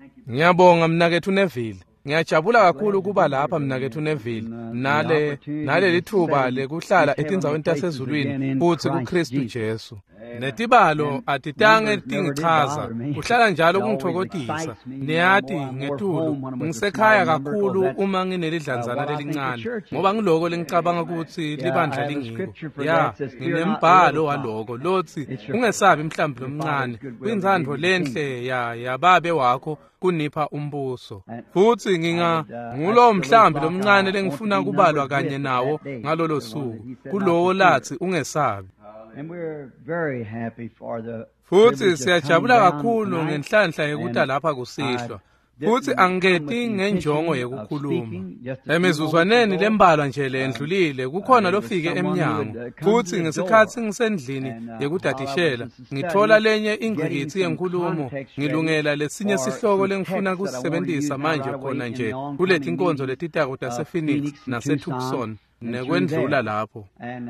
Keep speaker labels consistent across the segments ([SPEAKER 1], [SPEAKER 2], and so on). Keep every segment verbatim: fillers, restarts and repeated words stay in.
[SPEAKER 1] Ngiyabonga mnakethu Neville. Ngiyajabula kakhulu kuba lapha mnakethu Neville nale naleli thuba lekuhlala etindzaweni tasezulwini futhi kuKristu Jesu. Netibalo atitange tingichaza kuhlala njalo kungithokozisa niyathi ngetulu ngisekhaya kakhulu uma nginelidlanzana lelincane ngoba ngiloko lengicabanga ukuthi libandla lingiko ya nginembhalo waloko lothi ungesabi mhlambi lomncane kwinzandvo lenhle ya yababe wakho kunipha umbuso futhi nginga ngulo mhlambi lomncane lengifuna kubalwa kanye nawo ngalolo suku kulowo lathi ungesabi.
[SPEAKER 2] And we're very happy for the
[SPEAKER 1] futhi siyajabula kakhulu ngenhlanhla yekuta lapha kusihlwa futhi angeti ngenjongo yekukhuluma emizuzwaneni lembalwa nje lendlulile kukhona lofike eminyango futhi ngesikhathi ngisendlini yekudadishela ngithola lenye ingqikithi yenkulumo ngilungela lesinye sihloko lengifuna kusisebenzisa manje khona nje kulethi inkonzo letitako tasePhoenix naseTucson nekwendlula lapho.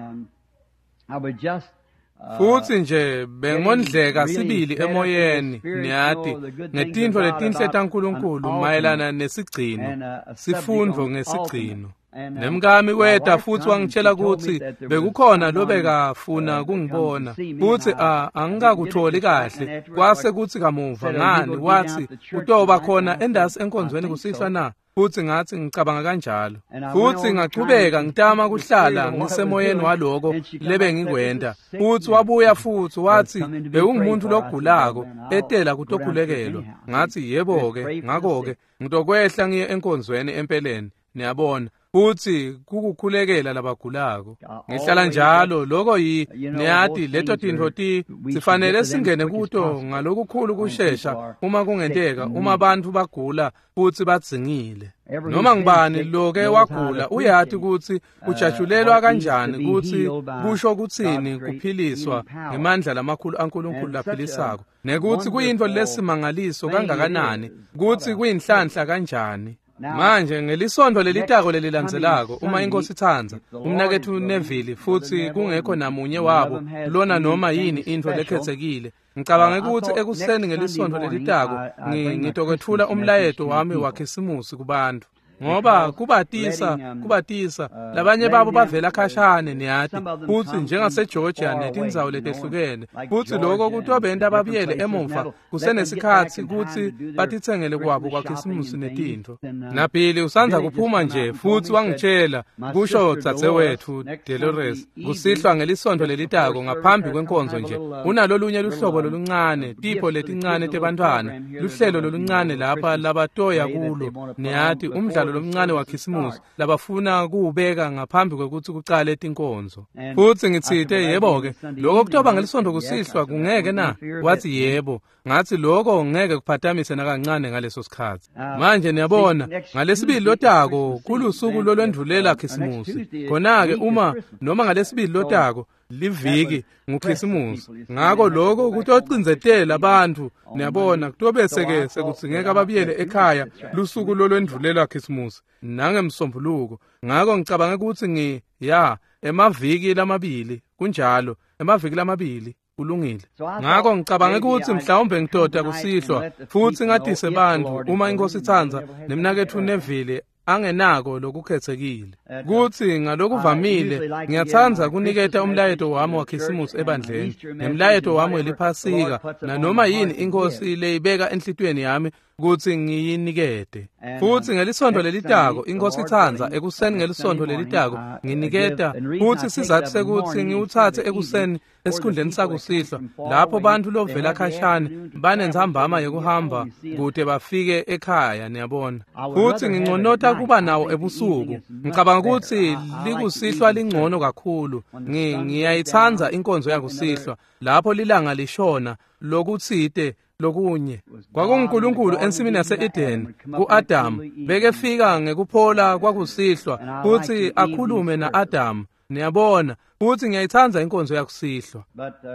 [SPEAKER 2] I would just
[SPEAKER 1] futhi nje bengondleka sibili emoyeni niyathi ngetintfo letinhle taNkulunkulu mayelana nesigcino sifundvo ngesigcino nemkami weta futhi wangitshela ukuthi bekukhona lobekafuna kungibona futhi angikakutholi kahle kwase kuthi kamuva ngani wathi utoba khona endasi enkonzweni kusihlwa na futhi ngathi ngicabanga kanjalo futhi ngaqhubeka ngitama kuhlala ngisemoyeni waloko lebe ngikwenda futhi wabuya futhi wathi bekungumuntu logulako etela kutokhulekelwa ngathi yebo ke ngako ke ngitokwehla ngiye enkonzweni empeleni niyabona futhi kukukhulekela labagulako ngihlala njalo lokho yi niyathi leto tintfo ti sifanele singene kuto ngalokukhulu kushesha uma kungenteka uma abantu bagula futhi badzingile noma ngibani loke wagula uyathi ukuthi ujatshulelwa kanjani ukuthi kusho kuthini kuphiliswa ngemandla lamakhulu aNkulunkulu laphilisako nekuthi kuyinto lesimangaliso kangakanani ukuthi kuyinhlanhla kanjani. Manje ngelisondo lelitako lelilandzelako uma inkosi ithandza umnakethu Neville futhi kungekho namunye wabo lona noma yini into lekhetsekile ngicabanga ukuthi ekuseni ngelisondo lelitako ngitokwethula umlayeto wami wakhisimusi kubantu ngoba kubatisa kubatisa labanye babo bavela khashane niyathi futhi njengaseGeorgia netindzawo letehlukene futhi lokho kutobenta babuyele emuva kusenesikhathi ukuthi batithengele kwabo kwakhisimusi netintfo naphili usanza kuphuma nje futhi wangitshela kusho dzadzewethu Dolores kusihlwa ngelisondo lelitako ngaphambi kwenkonzo nje unalolunye luhlobo loluncane tipho letincane tebantwana luhlelo loluncane lapha labatoya kulo niyathi umdlalo lomncane wakhisimusi labafuna kuubeka ngaphambi kwekuthi kucala etinkonzo futhi ngitsite yebo ke lokho kutoba ngelisondo kusihlwa kungeke na wathi yebo ngathi lokho ngeke kuphatamise nakancane ngaleso sikhathi manje niyabona ngalesibili lotako kulusuku lolwendlulela khisimusi khona ke uma noma ngalesibili lotako liviki ngukhisimusi ngako lokho kutocinzetela abantu niyabona kutobeseke sekudzingeka ababuyele ekhaya lusuku lolwendlulela khisimusi nangemsombuluko ngako ngicabanga ukuthi ngi ya emaviki lamabili kunjalo emaviki lamabili kulungile ngako ngicabanga ukuthi mhlawumbe ngitoda kusihlwa futhi ngadise bantu uma inkosi ithandza nemnakethu Neville angenako lokukhethekile kuthi ngalokuvamile ngiyathandza kuniketa umlayeto wami wakhisimusi ebandleni nemlayeto wami weliphasika nanoma yini inkosi leyibeka enhlitweni yami ukuthi ngiyinikete futhi ngelisondo lelitako inkosi ithandza ekuseni ngelisondo lelitako nginiketa futhi sizathu sekuthi ngiwuthathe ekuseni esikhundleni sakusihlwa lapho bantu lovela khashane banenzambama yokuhamba kude bafike ekhaya niyabona futhi nginconota kuba nawo ebusuku ngicabanga ukuthi likusihlwa lingcono kakhulu ngiyayithandza inkonzo yakusihlwa lapho lilanga lishona lokuthide lokunye kwakuNkulunkulu ensimini yase-Eden ku-Adam bekefika ngekuphola kwakusihlwa futhi akhulume na-Adam niyabona futhi ngiyayithandza inkonzo yakusihlwa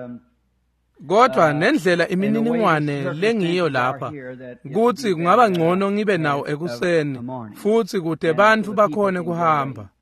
[SPEAKER 1] kodwa nendlela imininingwane lengiyo lapha kuthi kungaba ngcono ngibe nawo ekuseni futhi kude bantu bakhone kuhamba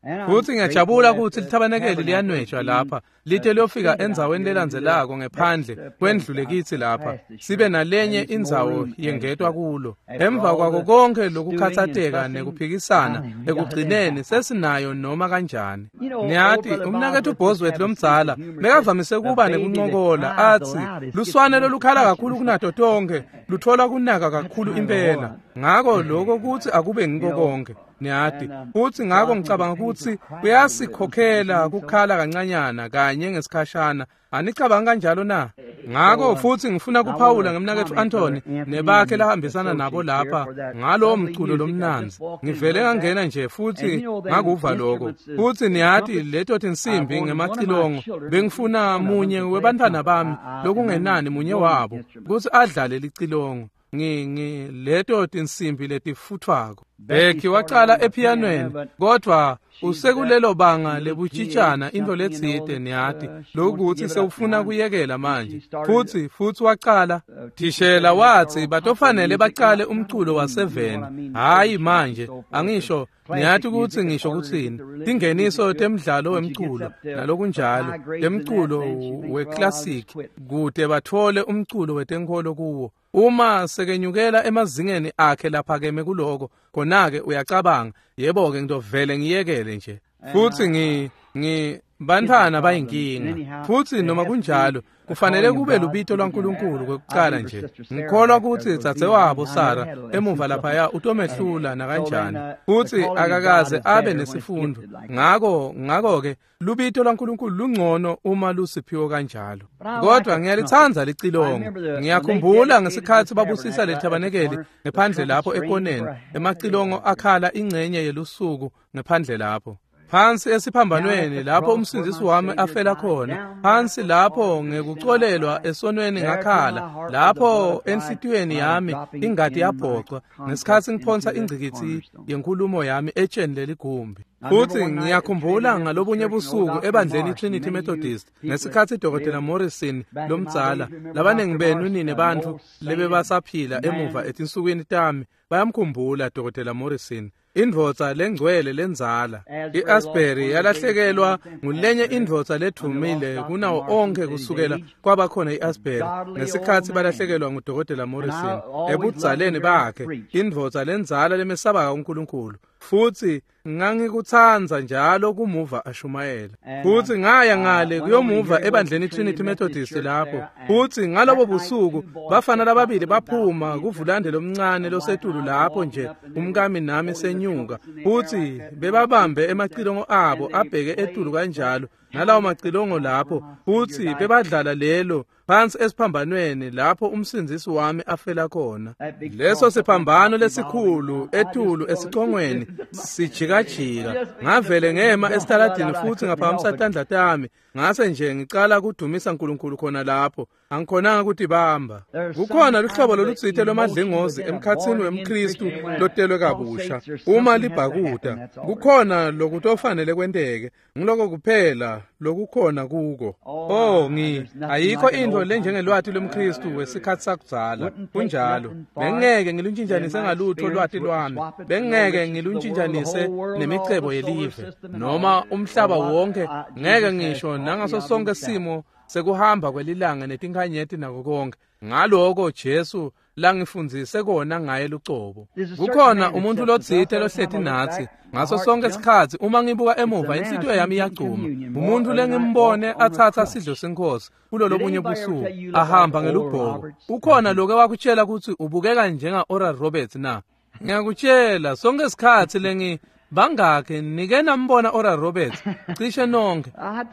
[SPEAKER 1] futhi ngiyajabula ukuthi lithabanekeli liyanwetshwa lapha lithe liyofika endzaweni lelandzelako ngephandle kwendlu lekithi lapha sibe nalenye indzawo yengetwa kulo emva kwako konke lokukhathateka nekuphikisana ekugcineni sesinayo noma kanjani. Ngiyathi umnakethu uBosworth lomdzala bekavamise kuba nekuncokola athi luswane lolukhala kakhulu kunato tonke luthola kunaka kakhulu impela ngako lokho kuthi akube ngiko konke. Niyati uthi ngako ngicabanga ukuthi uyasikhokhela kukhala kancanyana kanye ngesikhashana anicabanga kanjalo na. Ngako futhi ngifuna kuphawula ngemnakethu Anthony nebakhe lahambisana nabo lapha ngalo mculo lomnanzi ngivele ngangena nje futhi ngakuva lokho futhi niyati leto tinsimbi ngemacilongo bengifuna munye webantwana bami lokungenani munye wabo ukuthi adlale licilongo ngi leto tinsimbi letifuthwako. Becky waqala epianweni kodwa usekulelo banga lebutshitshana into letsite niyati lokuthi sewufuna kuyekela manje futhi futhi waqala thishela wathi batofanele baqale umculo waseven hayi manje angisho niyati ukuthi ngisho kuthini ingeniso temidlalo wemculo nalokunjalo lemculo weclassic kude bathole umculo wetenkolo kuwo uma sekenyukela emazingeni akhe laphakeme kuloko konake uyacabanga yebo ke ngidovele ngiyekele nje futhi ngi ngi bantwana bayinkinga futhi noma kunjalo kufanele kube lubito lwaNkulunkulu kwekucala nje ngikholwa ukuthi dzadzewabo Sara emuva lapha ya utomehlula na kanjani futhi akakaze abe nesifundo ngako ngako ke lubito lwaNkulunkulu lungcono uma lusiphiwe kanjalo. Kodwa ngiyalithanza licilongo ngiyakhumbula ngesikhathi babusisa lethabanekeli ngephandle lapho ekoneni emacilongo akhala ingcenye yelusuku ngephandle lapho phansi esiphambanweni lapho umsindisi wami afela khona phansi lapho ngekucolelwa esonweni ngakhala lapho enhlitiyweni yami ingadi yabhoqa ngesikhathi ngiphonsa ingcikithi yenkulumo yami etsheni leligumbi. Futhi ngiyakhumbula ngalobunye busuku ebandleni Trinity Methodist ngesikhathi Dokotela Morrison lomdzala labanengi benu nini bantu lebe basaphila emuva etinsukwini tami bayamkhumbula Dokotela Morrison indvodza lengcwele lenzala iAsbury yalahlekelwa ngulenye indvodza ledumile kunawo onke kusukela kwabakhona iAsbury ngesikhathi balahlekelwa nguDokotela Morrison ebudzaleni bakhe indvodza lenzala lemesaba uNkulunkulu futhi ngangikuthanza njalo kumuva ashumayela futhi ngaya ngale kuyomuva ebandleni Trinity Methodist lapho futhi ngalobo busuku bafana lababili baphuma kuvulande lomncane losetulu lapho nje umkami nami senyuka futhi bebabambe emacilongo abo abheke etulu kanjalo nalawo macilongo lapho futhi bebadlala lelo phansi esiphambanweni lapho umsindisi wami afela khona. Leso siphambano lesikhulu etulu esicongweni sijikajika ngavele ngema esitaladini futhi ngaphamisa tandla tami ngase nje ngicala kudumisa uNkulunkulu khona lapho angikhonanga ukuthi bamba. Kukhona luhlobo lolutsithe lwamadlengozi emkhatsini wemKristu lotelwe kabusha uma libhakuda kukhona lokuthi ofanele kwenteke ngiloko kuphela lokukhona kuko. Oh ngi ayikho into lenjengelwati lomKristu wesikhathi sakudzala kunjalo bengeke ngiluntshintshanise ngalutho lwati lwami bengeke ngiluntshintshanise nemicebo yelive noma umhlaba wonke ngeke ngisho nangaso sonke simo sekuhamba kwelilanga netinkhanyeti nako konke ngaloko Jesu langifundzise kona ngaye lucobo. Kukhona umuntu lodzithe lohlethi nathi ngaso sonke isikhathi uma ngibuka emuva inhlitiyo yami iyagcuma umuntu lengimbone athatha sidlo senkosi kulo lobunye busuku ahamba ngelubhoko. Ukhona loke wakutshela ukuthi ubukeka njenga Oral Roberts na ngiyakutshela sonke isikhathi lengi bangake nike nambona Oral Roberts cishe nonke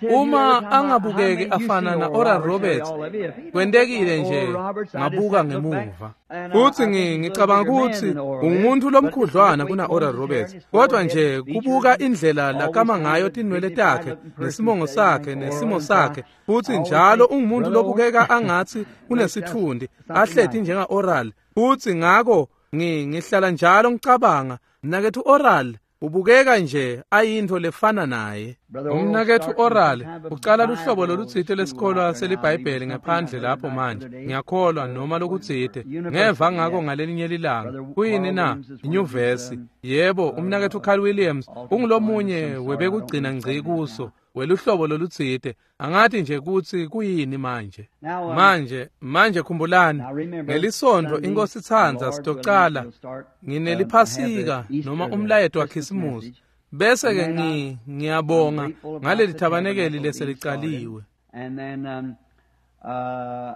[SPEAKER 1] uma angabukeki afana na Oral Roberts kwentekile nje ngabuka ngemuva futhi ngicabanga ukuthi umuntu lomkhudlwana kuna Oral Roberts kodwa nje kubuka indlela lakama ngayo tinwele takhe nesimongo sakhe nesimo sakhe futhi njalo ungumuntu lobukeka angathi unesithundi ahlethi njenga Oral futhi ngako ngihlala njalo ngicabanga nakethu Oral ubukeka nje ayinto lefana naye. Umnakethu Oral ucala luhlobo lolutsite lesikolo selibhayibheli ngaphandle lapho manje. Ngiyakholwa noma lokutsite. Ngeva ngako ngalelinye ilanga. Kuyini na? Inyuvesi. Yebo, umnakethu Carl Williams ungilomunye webekugcina ngci kuso. Weluhlobo lolutsite. Angathi nje kuthi kuyini manje. Manje, manje khumbulani. Ngelisonto inkosi Tsanza sitocala ngineliphasika noma umlayeto wakhisimusi. Bese ke ngi ngiyabonga ngaleli tabanekeli leselicaliwe.
[SPEAKER 2] And then um uh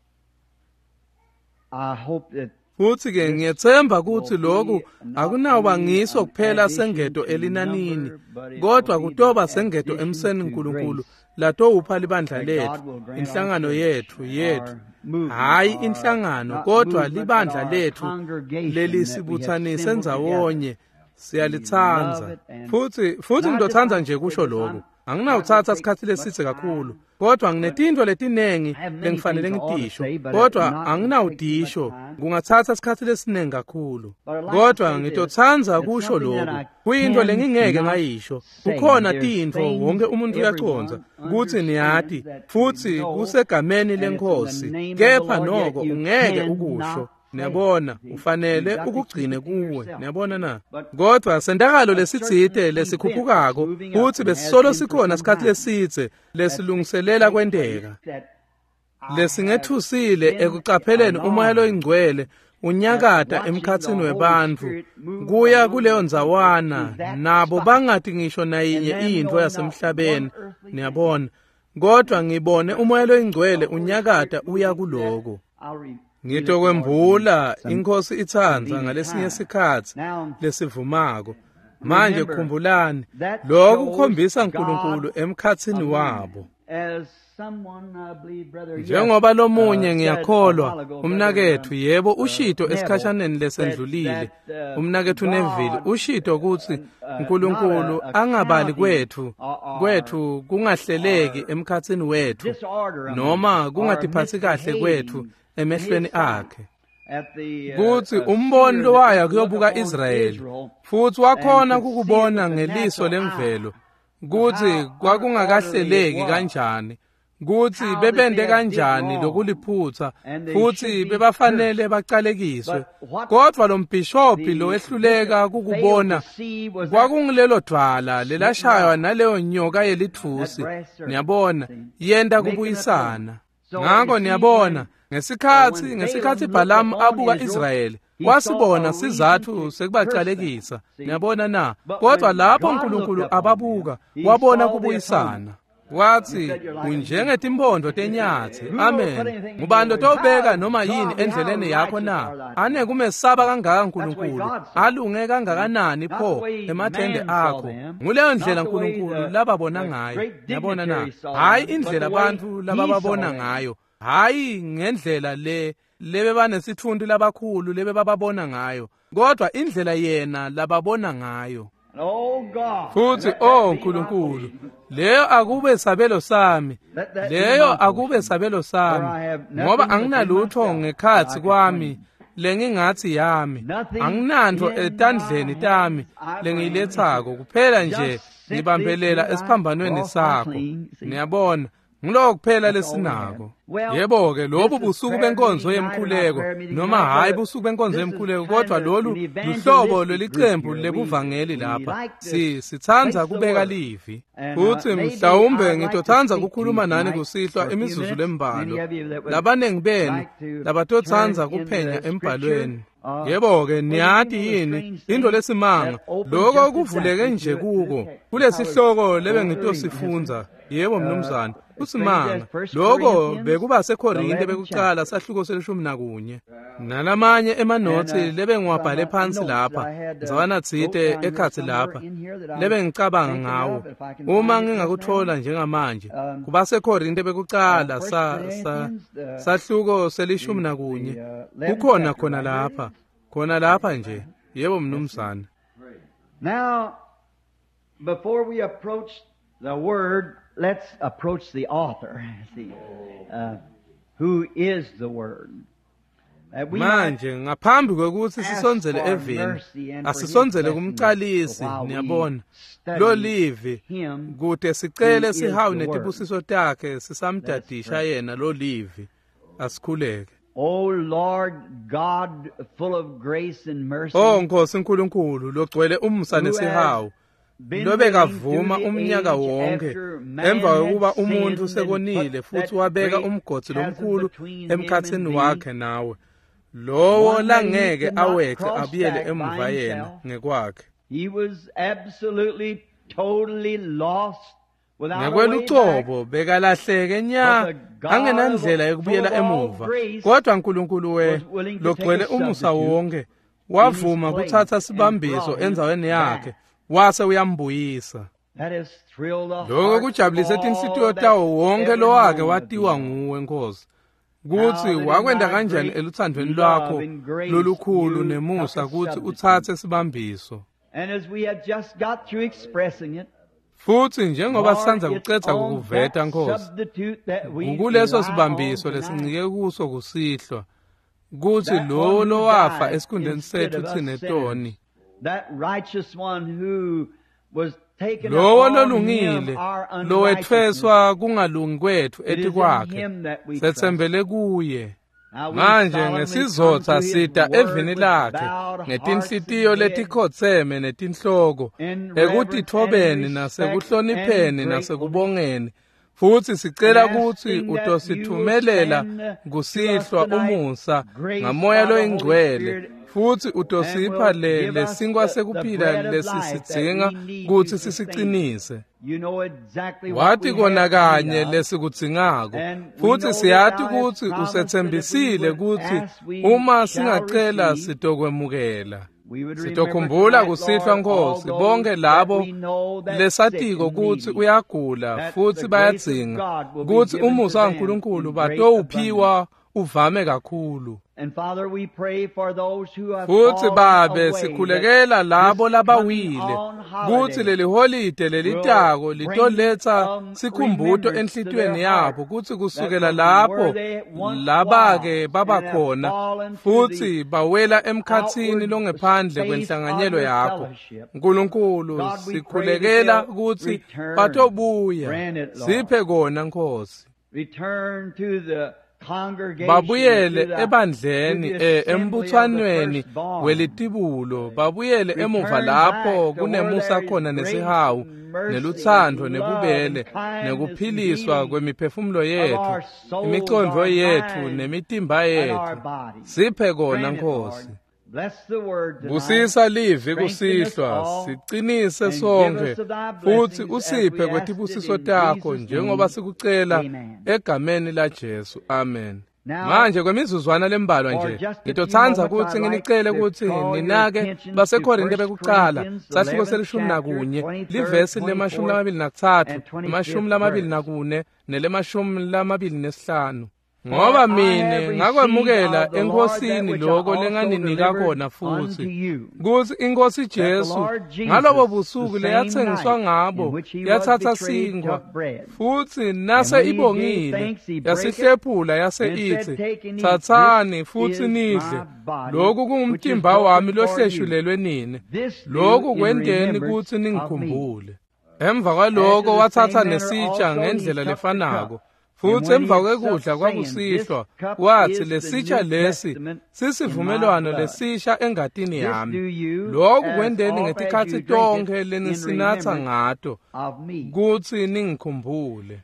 [SPEAKER 2] I hope that
[SPEAKER 1] futhi ke ngiyethemba ukuthi lokhu akunawuba ngiso kuphela sengedo elinanini kodwa kutoba sengedo emseni uNkulunkulu lato upha libandla lethu inhlangano yethu yethu hayi inhlangano kodwa libandla lethu lelisibuthanise ndzawonye siyalithanza futhi futhi ngidothanza nje kusho lokho anginawuthatha isikhathi lesithe kakhulu kodwa nginetinto letinengi lengifanele ngitisho kodwa anginawudisho kungathatha isikhathi lesinengi kakhulu kodwa ngitothanza kusho lokho kuyinto lengingeke ngayisho kukhona tinto wonke umuntu uyaconza ukuthi niyati futhi kusegameni lenkosi kepha noko ungeke ukusho niyabona ufanele ukugcine kuwe niyabona na kodwa sendakalo lesitsite lesikhuphukako futhi besisolo sikhona isikhathi lesithe lesilungiselela kwendeka lesingethusile ekucapheleni umoya loyingcwele unyakata emkhatsini webantfu kuya kuleyo ndzawana nabo bangathi ngisho nayinye into yasemhlabeni niyabona kodwa ngibone umoya loyingcwele unyakata uya kuloko ngitokwembula inkosi ithanza ngalesinye isikhathi lesivumako manje khumbulani lokhu kukhombisa uNkulunkulu emkhatsini wabo njengoba lomunye ngiyakholwa umnakethu yebo ushito esikhashaneni lesendlulile umnakethu Neville ushito ukuthi uNkulunkulu angabali kwethu kwethu kungahleleki emkhatsini wethu noma kungatiphathi kahle kwethu emehlweni akhe kuthi umbono waya kuyobuka Israyeli futhi wakhona ukubona ngeliso lemvelo kuthi kwakungakahleleki kanjani kuthi bebende kanjani lokuliphutha futhi bebafanele baqalekiswe kodwa lo mbhishophi lo ehluleka ukubona kwakungilelo dwala lelashaywa naleyo nyoka yelithusi niyabona yenda kubuyisana ngakho niyabona ngesikhathi ngesikhathi Balaam abuka Israyeli wasibona sizathu sekubaqalekisa niyabona na kodwa lapho uNkulunkulu ababuka wabona kubuyisana wathi unjengetimpondo tenyathi amen ngubando tobeka noma yini endleleni yakho na ane kumesaba kangaka uNkulunkulu alunge kangakanani pho emathende akho nguleyo ndlela uNkulunkulu lababona ngayo niyabona na hayi indlela abantu labababona ngayo hayi ngendlela le lebe banesithundu labakhulu lebe bababona ngayo kodwa indlela yena lababona ngayo futhi oh uNkulunkulu leyo akube sabelo sami leyo akube sabelo sami ngoba anginalutho ngekhathi kwami lengingathi yami anginanto etandleni tami lengilethako kuphela nje ngibambelela esiphambanweni sakho niyabona ngiloko kuphela lesinako yebo ke lobu busuku benkonzo yemkhuleko noma hayi busuku benkonzo yemkhuleko kodwa lolu luhlobo leliqembu lebuvangeli lapha si sithanza kubeka livi futhi mhlawumbe ngitothanza ukukhuluma nani kusihlwa imizuzu lembalo labanengi benu labatothanza kuphenya embhalweni yebo ke niyati yini into lesimanga lokho kuvuleke nje kuko kulesihloko lebe ngitosifunza yebo mnumzana usimanga lokho bekuba seKorinte bekuqala sahluko selishumi nakunye nalamanye emanothi lebe ngiwabhale phansi lapha ngizawana tsite ekhathi lapha lebe ngicabanga ngawo uma ngingakuthola njengamanje kuba seKorinte bekuqala sa sahluko selishumi nakunye kukhona khona lapha khona lapha nje yebo mnumzana.
[SPEAKER 2] Now before we approach the word, let's approach the author. See, uh, who is the Word?
[SPEAKER 1] manje ngaphambi kokuthi sisonzele evini asisonzele kumcalisi niyabona lo Livi kude sicele sihawu netibusiso takhe sisamdadisha yena lo Livi asikhuleke.
[SPEAKER 2] O Lord God full of grace and mercy.
[SPEAKER 1] Oh Nkosi uNkulunkulu logcwele umsa nesihawu lobeka vuma umnyaka wonke emva kokuba umuntu sekonile futhi wabeka umgodi lomkhulu emkhathini wakhe nawe lowo langeke awexe abiyele emuva yena ngekwakhe.
[SPEAKER 2] He was absolutely totally lost without a way back.
[SPEAKER 1] Ngekwelucobo bekalahleke nya angenandlela yokubuyela emuva kodwa uNkulunkulu we logcwele umusa wonke wavuma kuthatha sibambiso enzaweni yakhe wase uyambuyisa. Lokho kujabulisa inhliziyo tawo wonke lo wake watiwa nguwe Nkosi kuthi wakwenda kanjani eluthandweni lwakho lolukhulu nemusa kuthi uthathe sibambiso.
[SPEAKER 2] And as we had just got through expressing it,
[SPEAKER 1] futhi njengoba sisanza kucetha ukuveta Nkosi ukuleso sibambiso lesincike kuso kusihlwa kuthi lo lo wafa esikhundeni sethu thine toni
[SPEAKER 2] that righteous one who was taken
[SPEAKER 1] lo lolungile lo wethweswa kungalungi kwethu ethi kwakhe sethembele kuye. Manje ngesizotha sida evini lakhe ngetinhlitiyo letikhotseme netinhloko ekutithobeni nasekuhlonipheni nasekubongeni futhi sicela ukuthi utosithumelela kusihlwa umusa ngamoya loyingcwele futhi utosipha le lesinkwa sekuphila lesisidzinga ukuthi sisiqinise. Wathi kona kanye lesikudzingako futhi siyathi ukuthi usethembisile ukuthi uma singacela sitokwemukela. Sitokhumbula kusihlwa Nkosi bonke labo lesatiko ukuthi uyagula futhi bayadzinga ukuthi umusa kaNkulunkulu batowuphiwa uvame kakhulu. Futhi babe sikhulekela labo labawile kuthi leli holide lelitako litoletha sikhumbuto enhlitweni yabo ukuthi kusukela lapho labake babakhona futhi bawela emkhathini longephandle kwenhlanganyelo yakho Nkulunkulu sikhulekela ukuthi batobuya siphe kona Nkosi.
[SPEAKER 2] Return to the
[SPEAKER 1] babuyele ebandleni embuthwanweni welitibulo babuyele emuva lapho kunemusa khona nesihawu neluthando nebubele nekuphiliswa kwemiphefumulo yethu imicondvo yethu nemitimba yethu siphe kona Nkosi. Busisa Livi kusihlwa siqinise sonke futhi usiphe kwetibusiso takho njengoba sikucela egameni la Jesu amen. Manje kwemizuzwana lembalwa nje ngitothanza ukuthi nginicele ukuthi ninake baseKorinte bekucala sahluko selishumi nakunye livesi lemashumi lamabili nakuthathu amashumi lamabili nakune nelemashumi lamabili nesihlanu. Ngoba mine ngakwemukela enkosini lokho lenganinika khona futhi kuthi inkosi Jesu ngalobo busuku leyathengiswa ngabo yathatha singwa futhi nase ibongile yasihlephula yase ithi thathani futhi nidle lokhu kungumtimba wami lohleshulelwe nini lokhu kwendeni kuthi ningikhumbule. Emva kwaloko wathatha nesitsha ngendlela lefanako futhi emva kwekudla kwakusihlwa wathi lesitsha lesi sisivumelwano lesisha engatini yami lokhu kwendeni ngetikhathi tonke lenisinatha ngato kuthi ningikhumbule.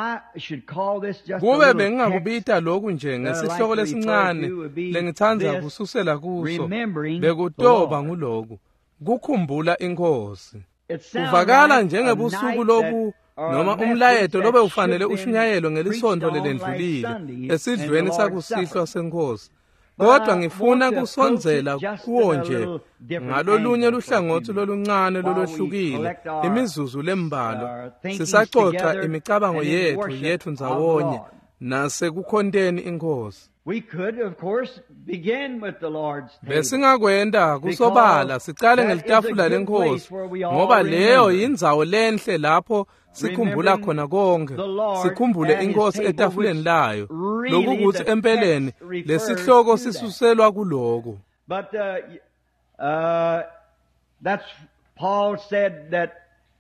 [SPEAKER 1] Kube bengingakubita lokhu nje ngesihloko lesincane lengithanza kususela kuso bekutoba nguloku kukhumbula inkosi. Kuvakala njengebusuku lobu noma umlayeto lobe ufanele ushunyayelo ngelisonto lelendlulile esidlweni sakusihlwa senkosi kodwa ngifuna kusonzela kuwo nje ngalolunye luhlangothi loluncane lolohlukile imizuzu lembalo sisaxoxa imicabango yethu yethu ndzawonye nasekukhonteni inkosi.
[SPEAKER 2] We could, of course, begin with the Lord's table.
[SPEAKER 1] Besingakwenda kusobala sicale ngelitafula lenkosi ngoba leyo yindzawo lenhle lapho sikhumbula khona konke, sikhumbule inkosi etafuleni layo, lokukuthi empeleni lesihloko sisuselwa kuloko.
[SPEAKER 2] But uh, uh, that's Paul said that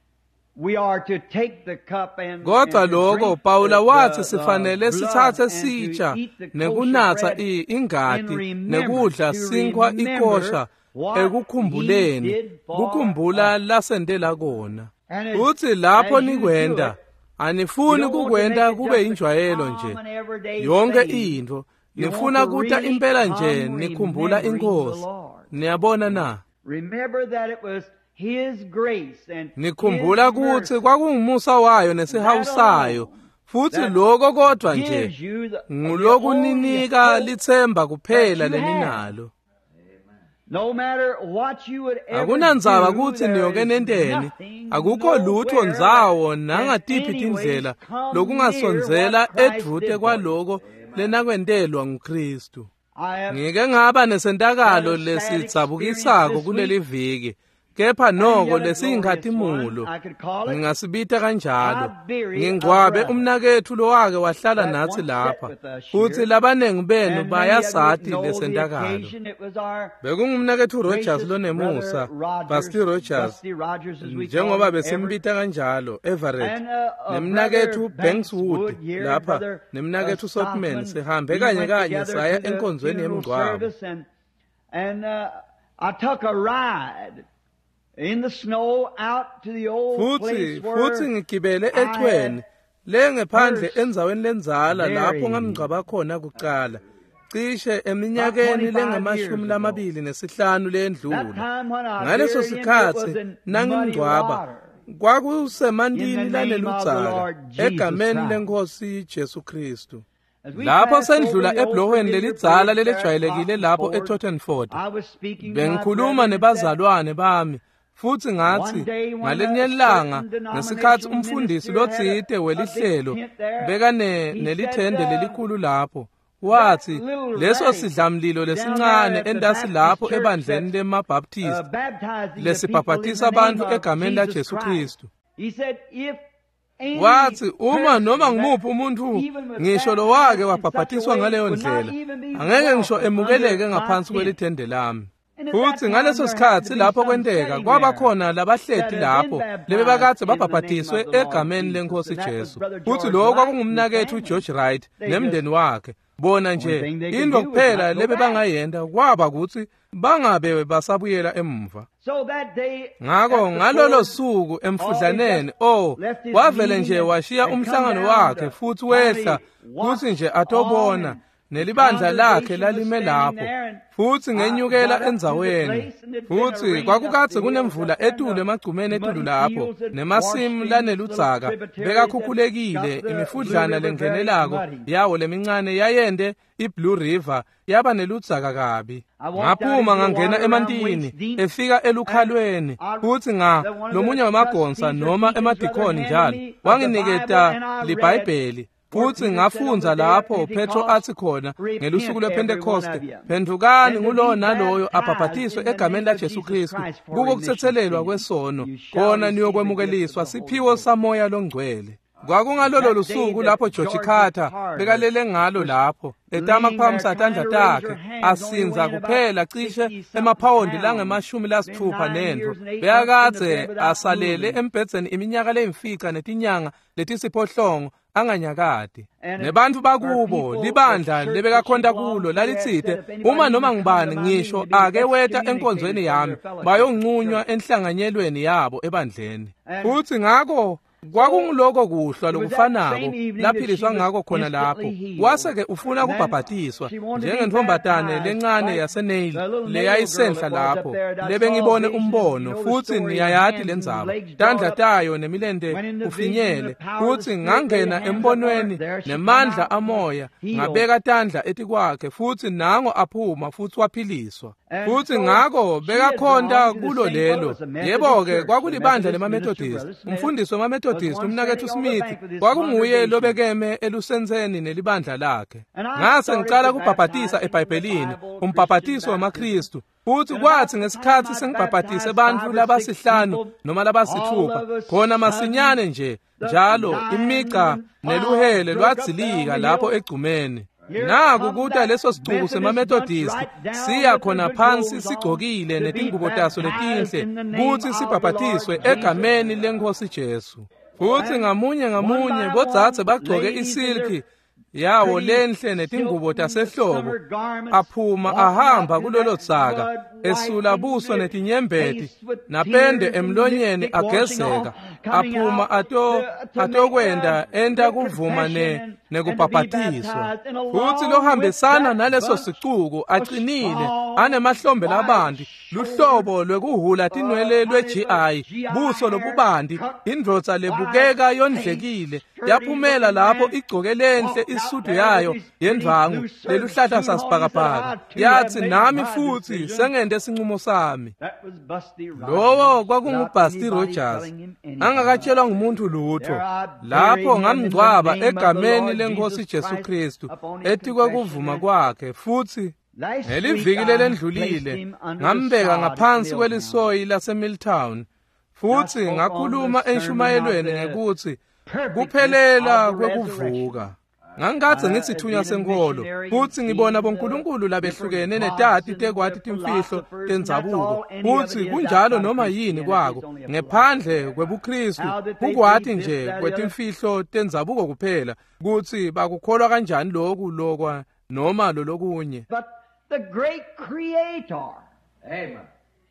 [SPEAKER 2] we are to take the cup and
[SPEAKER 1] kodwa lokho Pawula wathi sifanele sithathe sitsha nekunatha ingadi nekudla sinkwa ikosha ekukhumbuleni kukhumbula lasendela kona. Uthi lapho nikwenda anifuni kukwenda kube injwayelo nje yonke into, nifuna kuta impela nje nikhumbula inkosi. Niyabona na?
[SPEAKER 2] Remember that it was His grace and
[SPEAKER 1] nikhumbula ukuthi kwakungumusa wayo nesihawusayo, futhi lokho kodwa nje ngulokuninika lithemba kuphela leninalo.
[SPEAKER 2] No matter what you would ever
[SPEAKER 1] akunandzaba ukuthi niyoke nenteni, akukho lutho nzawo nangatiphi tindlela lokungasonzela edrute kwaloko lenakwentelwa nguKristu. Ngike ngaba nesentakalo lesidzabukisako kuleli viki, kepha noko lesiyinkhatimulo ngingasibita kanjalo. Ngingcwabe umnakethu lowake wahlala nathi lapha, futhi labanengi benu bayasati lesentakalo. Bekungumnakethu Rogers lonemusa, Basti Rogers, njengoba besimbita kanjalo, Everett, nemnakethu Bankswood lapha, nemnakethu Sotman, sihambe kanye kanye saya enkonzweni yemngcwabo.
[SPEAKER 2] And uh, I took a ride in the snow out to the old place where
[SPEAKER 1] futhi ngigibele echweni lengephandle enzaweni lenzala lapho ngamngcwaba khona kuqala cishe eminyakeni lengamashumi lamabili nesihlanu lendlula. Ngaleso sikhathi nangimngcwaba kwakusemandini laneludzaka egameni lenkosi Jesu Kristu. Lapho sendlula eblohweni lelidzala lelejwayelekile lapho eTottenford, bengikhuluma nebazalwane bami, futhi ngathi ngalinye ilanga ngesikhathi umfundisi lotsite welihlelo bekane nelithende lelikhulu lapho, wathi leso sidlamlilo lesincane endasi lapho ebandleni lemabaptist lesibhaphathisa abantu egameni laJesu Kristu. Wathi uma noma ngimuphi umuntu ngisho lo wake wabhaphathiswa ngaleyo ndlela angeke ngisho emukeleke ngaphansi kwelithende lami. Futhi ngaleso sikhathi lapho kwenteka kwaba khona labahleti lapho lebebakade babhaphathiswe egameni lenkosi Jesu. Futhi lokho kwakungumnakethu uGeorge Wright nemndeni wakhe. Bona nje into kuphela lebebangayenda kwaba ukuthi bangabe basabuyela emva. Ngakho ngalolo suku emfudlaneni oh wavele nje washiya umhlangano wakhe futhi wehla kuthi nje atobona nelibandla lakhe lalime lapho, futhi ngenyukela endzaweni. Futhi kwakukade kunemvula etulu emagcumeni etulu lapho, nemasimu laneludzaka bekakhukhulekile, imifudlana lengenelako yawo lemincane yayende iBlue River yaba neludzaka kabi. Ngaphuma ngangena emantini efika elukhalweni, futhi nga lomunye wamagonsa noma emadikoni njalo wanginiketa liBhayibheli. Futhi ngafunza lapho Petro athi khona ngelusuku lwePentecost, phendukani ngulowo naloyo abhaphathiswe egameni laJesu Kristu kuko kuthethelelwa kwesono, khona niyokwemukeliswa siphiwo samoya longcwele. Kwakungalolo lusuku lapho George Carter bekalele ngalo lapho etama kuphamisa tandla takhe asinza kuphela cishe emaphawundi langemashumi lasithupha nento, beyakadze asalele embhedzeni iminyaka leyimfica netinyanga letisiphohlongo anganyakati. Nebantu bakubo libandla lebekakhonta kulo lalitsite uma noma ngibani ngisho ake weta enkonzweni yami bayonqunywa enhlanganyelweni yabo ebandleni. Futhi ngako kwakunguloko kuhlwa lokufanako laphiliswa ngako khona lapho. Waseke ufuna kubhaphathiswa njengentombatane lencane yaseNeil leyayisenhla lapho lebengibone umbono, futhi niyayati lendzaba tandla tayo nemilende ufinyele. Futhi ngangena embonweni nemandla amoya ngabeka tandla etikwakhe, futhi nango aphuma futhi waphiliswa. Futhi ngako bekakhonta kulo lelo. Yebo-ke kwakulibandla lemaMethodist, umfundisi wamaMethodist umethodist umnakethu Smith kwakunguye lobekeme elusenzeni nelibandla lakhe. Ngase ngiqala ukubhabhatisa eBhayibhelini, umbhabhatiso wamaKristu. Futhi kwathi ngesikhathi sengibhabhatise abantu labasihlanu noma labasithupha, khona masinyane nje njalo imica neluhele lwadzilika lapho egcumeni. Naku kuta leso sicubu semamethodist siya khona phansi sigcokile netingubo taso letinhle kuthi sibhabhatiswe egameni leNkosi Jesu. Futhi ngamunye ngamunye bodzadze bagcoke isilki yawo lenhle netingubo tasehlobo, aphuma ahamba kulolo dzaka esula buso netinyembeti napende emlonyeni agezeka, aphuma ato atokwenda enda kuvuma ne nekubhabhatiswa. Futhi lohambisana naleso sicuku aqinile anemahlombe labandi, luhlobo lwekuhula tinwele lwe-G I, buso lobubandi, indvodza lebukeka yondlekile, yaphumela lapho igcoke lenhle isudu yayo yendvangu leluhlahla sasibhakabhaka, yathi nami futhi sengende sinqumo sami. Lowo kwakunguBuster Rogers, angakatshelwa ngumuntu lutho. Lapho ngamngcwaba egameni leNkosi Jesu Kristu ethi kwekuvuma kwakhe. Futhi ngeliviki lelendlulile ngambeka ngaphansi kwelisoyi laseMilltown. Futhi ngakhuluma enshumayelweni ngekuthi kuphelela kwekuvuka. Ngangikade ngitsithunywa senkolo, futhi ngibona bonkulunkulu labehlukene netati tekwati timfihlo tendzabuko. Futhi kunjalo noma yini kwako, ngephandle kwebuKristu, kukwati nje kwetimfihlo tendzabuko kuphela, kuthi bakukholwa kanjani lokhu lokwa noma lolokunye.
[SPEAKER 2] But the great creator, amen,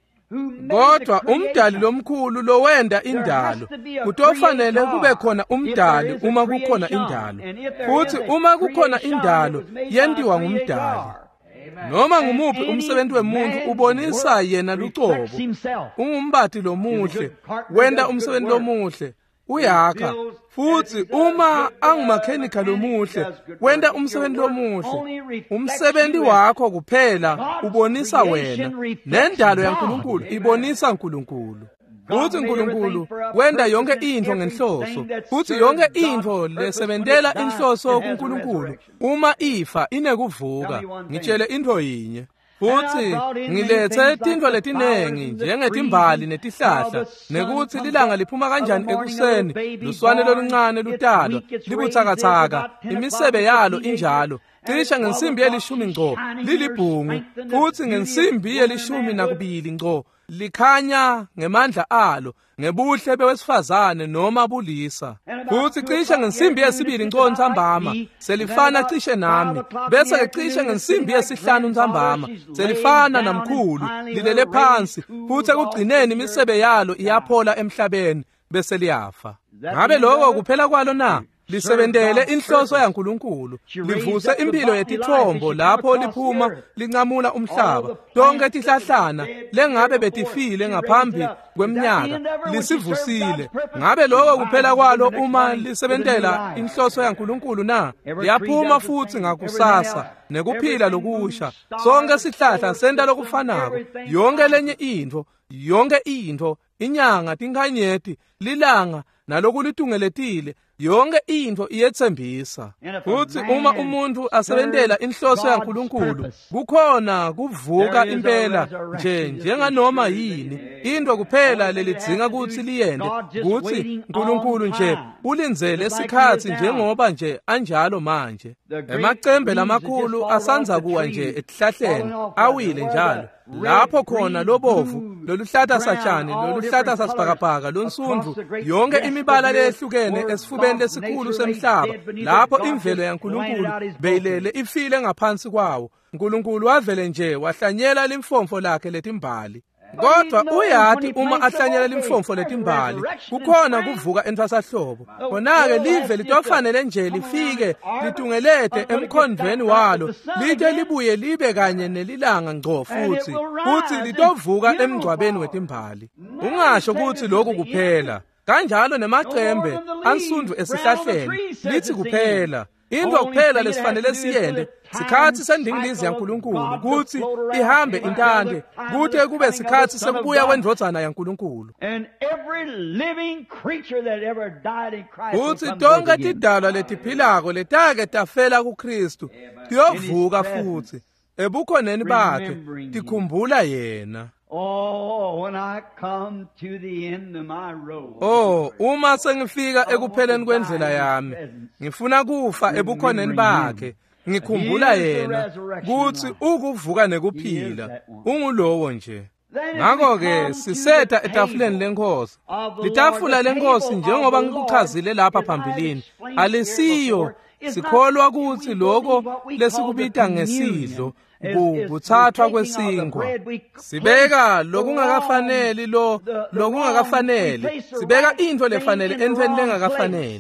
[SPEAKER 1] kodwa umdali lomkhulu lowenda indalo, kutofanele kube khona umdali uma kukhona indalo. Futhi uma kukhona indalo yendiwa ngumdali. Noma ngumuphi umsebenzi wemuntu ubonisa yena lucobo. Ungumbathi lomuhle, wenda umsebenzi lomuhle, uyakha. Futhi uma angumakhenika lomuhle, wenda umsebenzi lomuhle, umsebenzi wakho kuphela ubonisa wena, nendalo yaNkulunkulu ibonisa uNkulunkulu. Futhi uNkulunkulu wenda yonke into ngenhloso, futhi yonke into lesebentela inhloso kuNkulunkulu uma ifa inekuvuka. Ngitshele into yinye. Futhi ngilethe tintfo letinengi njengetimbali netihlahla, nekuthi lilanga liphuma kanjani ekuseni, luswane loluncane lutalwa libuthakathaka, imisebe yalo injalo, cishe ngensimbi yelishumi ngco lilibhungu, futhi ngensimbi yelishumi nakubili ngco likhanya ngemandla alo, ngebuhle bewesifazane noma bulisa. Futhi cishe ngensimbi yesibili ngco ntsambama selifana cishe nami, bese cishe ngensimbi yesihlanu ntsambama selifana namkhulu lilele phansi, futhi ekugcineni imisebe yalo iyaphola emhlabeni bese liyafa. Ngabe lokho kuphela kwalo na? Lisebentele inhloso yaNkulunkulu, livuse impilo yetithombo lapho liphuma lincamula umhlaba. Tonke tihlahlana lengabe betifile ngaphambi kweminyaka lisivusile. Ngabe lokho kuphela kwalo uma lisebentela inhloso yaNkulunkulu na? Liyaphuma futhi ngakusasa nekuphila lokusha. Sonke sihlahla senta lokufanako, yonke lenye into, yonke into, inyanga, tinkhanyeti, lilanga nalokulitungeletile, yonke into iyetsembisa. Futhi uma umuntu asebentela inhloso yaNkulunkulu, kukhona kuvuka impela nje njenganoma yini. Into kuphela lelidzinga ukuthi liyende, kuthi uNkulunkulu nje ulinzele isikhathi njengoba nje anjalo manje. Emacembe lamakhulu asanza kuwa nje etihlahleni awile njalo, lapho khona lobovu loluhlata satshani loluhlata sasibhakabhaka lonsundu, yonke imibala lehlukene esifubeni lesikhulu semhlaba, lapho imvelo yaNkulunkulu beyilele ifile ngaphansi kwawo. uNkulunkulu wavele nje wahlanyela limfomfo lakhe letimbali. Kodwa uyathi uma ahlanyela limfomfo letimbali kukhona kuvuka entwasahlobo, khona-ke live litofanele nje lifike litungelete emkhondweni walo, lithe libuye libe kanye nelilanga ngco futhi futhi litovuka emngcwabeni wetimbali. Ungasho ukuthi lokhu kuphela, kanjalo nemacembe ansundu esihlahleni lithi kuphela. into kuphela lesifanele siyenze sikhathi sendingilizi yaNkulunkulu ukuthi ihambe intande kuthe kube sikhathi sekubuya kwendlodzana yaNkulunkulu. Kuthi tonke tidalwa letiphilako letake tafela kuKristu tiyovuka futhi ebukhoneni bakhe tikhumbula yena.
[SPEAKER 2] Oh, when I come to the end of my road.
[SPEAKER 1] Oh, uma sengifika ekupheleni kwendlela yami, ngifuna kufa ebukhoneni bakhe, ngikhumbula yena, kuthi ukuvuka nekuphila, ungulowo nje. Ngakho ke sisetha etafuleni lenkosi. Litafula lenkosi njengoba ngikuchazile lapha phambilini, alisiyo sikholwa ukuthi lokho lesikubita ngesidlo kuthathwa kwesinkwa. Sibeka lokungakafanele lo lokungakafanele. Sibeka into lefanele entweni lengakafanele.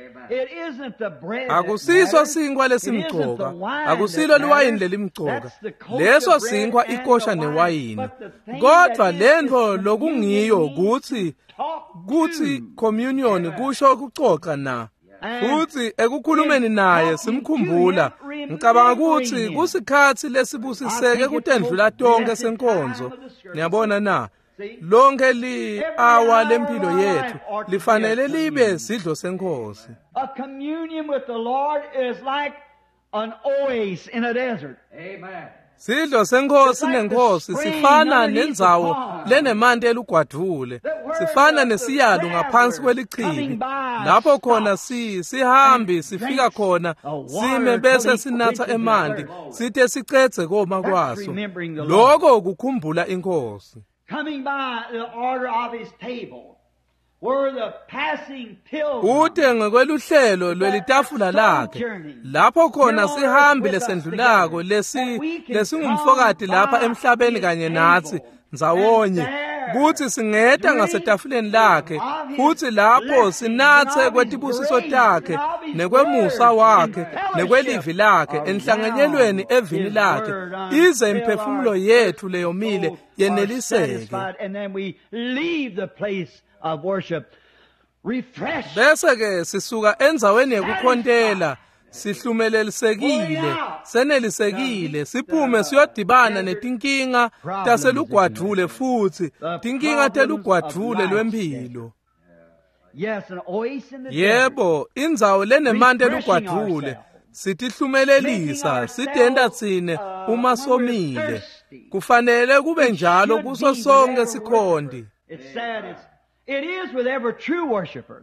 [SPEAKER 1] Akusiso sinkwa lesimgcoka, akusilo liwayini lelimgcoka. Leso sinkwa ikosha newayini. Kodwa lento lokungiyo ukuthi kuthi communion kusho ukucoca na. Futhi ekukhulumeni naye simkhumbula ngicabanga ukuthi kusikhathi lesibusiseke kutendlula tonke senkonzo. Niyabona na, lonke li awa lempilo yethu lifanele libe sidlo senkosi.
[SPEAKER 2] A communion with the Lord is like an oasis in a desert. Amen.
[SPEAKER 1] Sidlo senkosi nenkosi sifana nendzawo lenemanti elugwadvule, sifana nesiyalu ngaphansi kwelichibi, lapho khona si sihambi sifika khona sime bese sinatha emanti sithe sicedze koma kwaso. Lokho kukhumbula inkosi.
[SPEAKER 2] Coming by the order of his table, were the passing pilgrims.
[SPEAKER 1] Ute ngekweluhlelo lwelitafula lakhe, lapho khona sihambile sendlulako lesi lesingumfokati lapha emhlabeni kanye nathi ndzawonye, kuthi singeta ngasetafuleni lakhe, futhi lapho sinathe kwetibusiso takhe nekwemusa wakhe nekwelivi lakhe enhlanganyelweni evini lakhe, ize imphefumulo yethu leyomile yeneliseke.
[SPEAKER 2] And then we leave the place of worship refreshed.
[SPEAKER 1] Bese ke sisuka endzaweni yekukhontela sihlumelesekile, senelisekile, siphume siyodibana netinkinga taselugwadvule futhi tinkinga telugwadvule lwempilo.
[SPEAKER 2] Yes, an oasis in the
[SPEAKER 1] yebo, indzawo lenemanti elugwadvule sitihlumelelisa sitenda tsine uma somile. Kufanele kube njalo kuso sonke sikhondi.
[SPEAKER 2] It's sad, it's, it is with every true worshiper.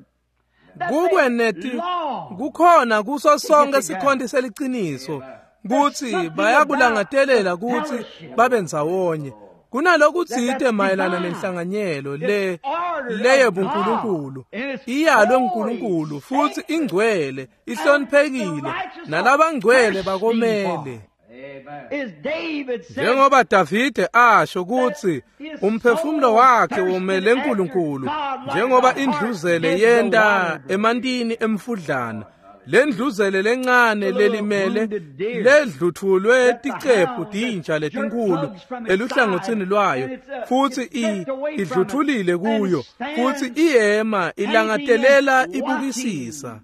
[SPEAKER 1] Kube neti kukhona kuso sonke sikhondi seliciniso kuthi bayakulangatelela kuthi babe ndzawonye. Kunalokutsite mayelana nenhlanganyelo le leye buNkulunkulu, iyalwe nguNkulunkulu futhi ingcwele, ihloniphekile, nalabangcwele bakomele. Njengoba Davide asho kuthi umphefumulo wakhe womele uNkulunkulu, njengoba indluzele yenda emantini emfudlana, lendluzele lencane lelimele ledluthulwe ticephu tintsha letinkulu eluhlangothini lwayo, futhi idluthulile kuyo, futhi iyema ilangatelela ibukisisa.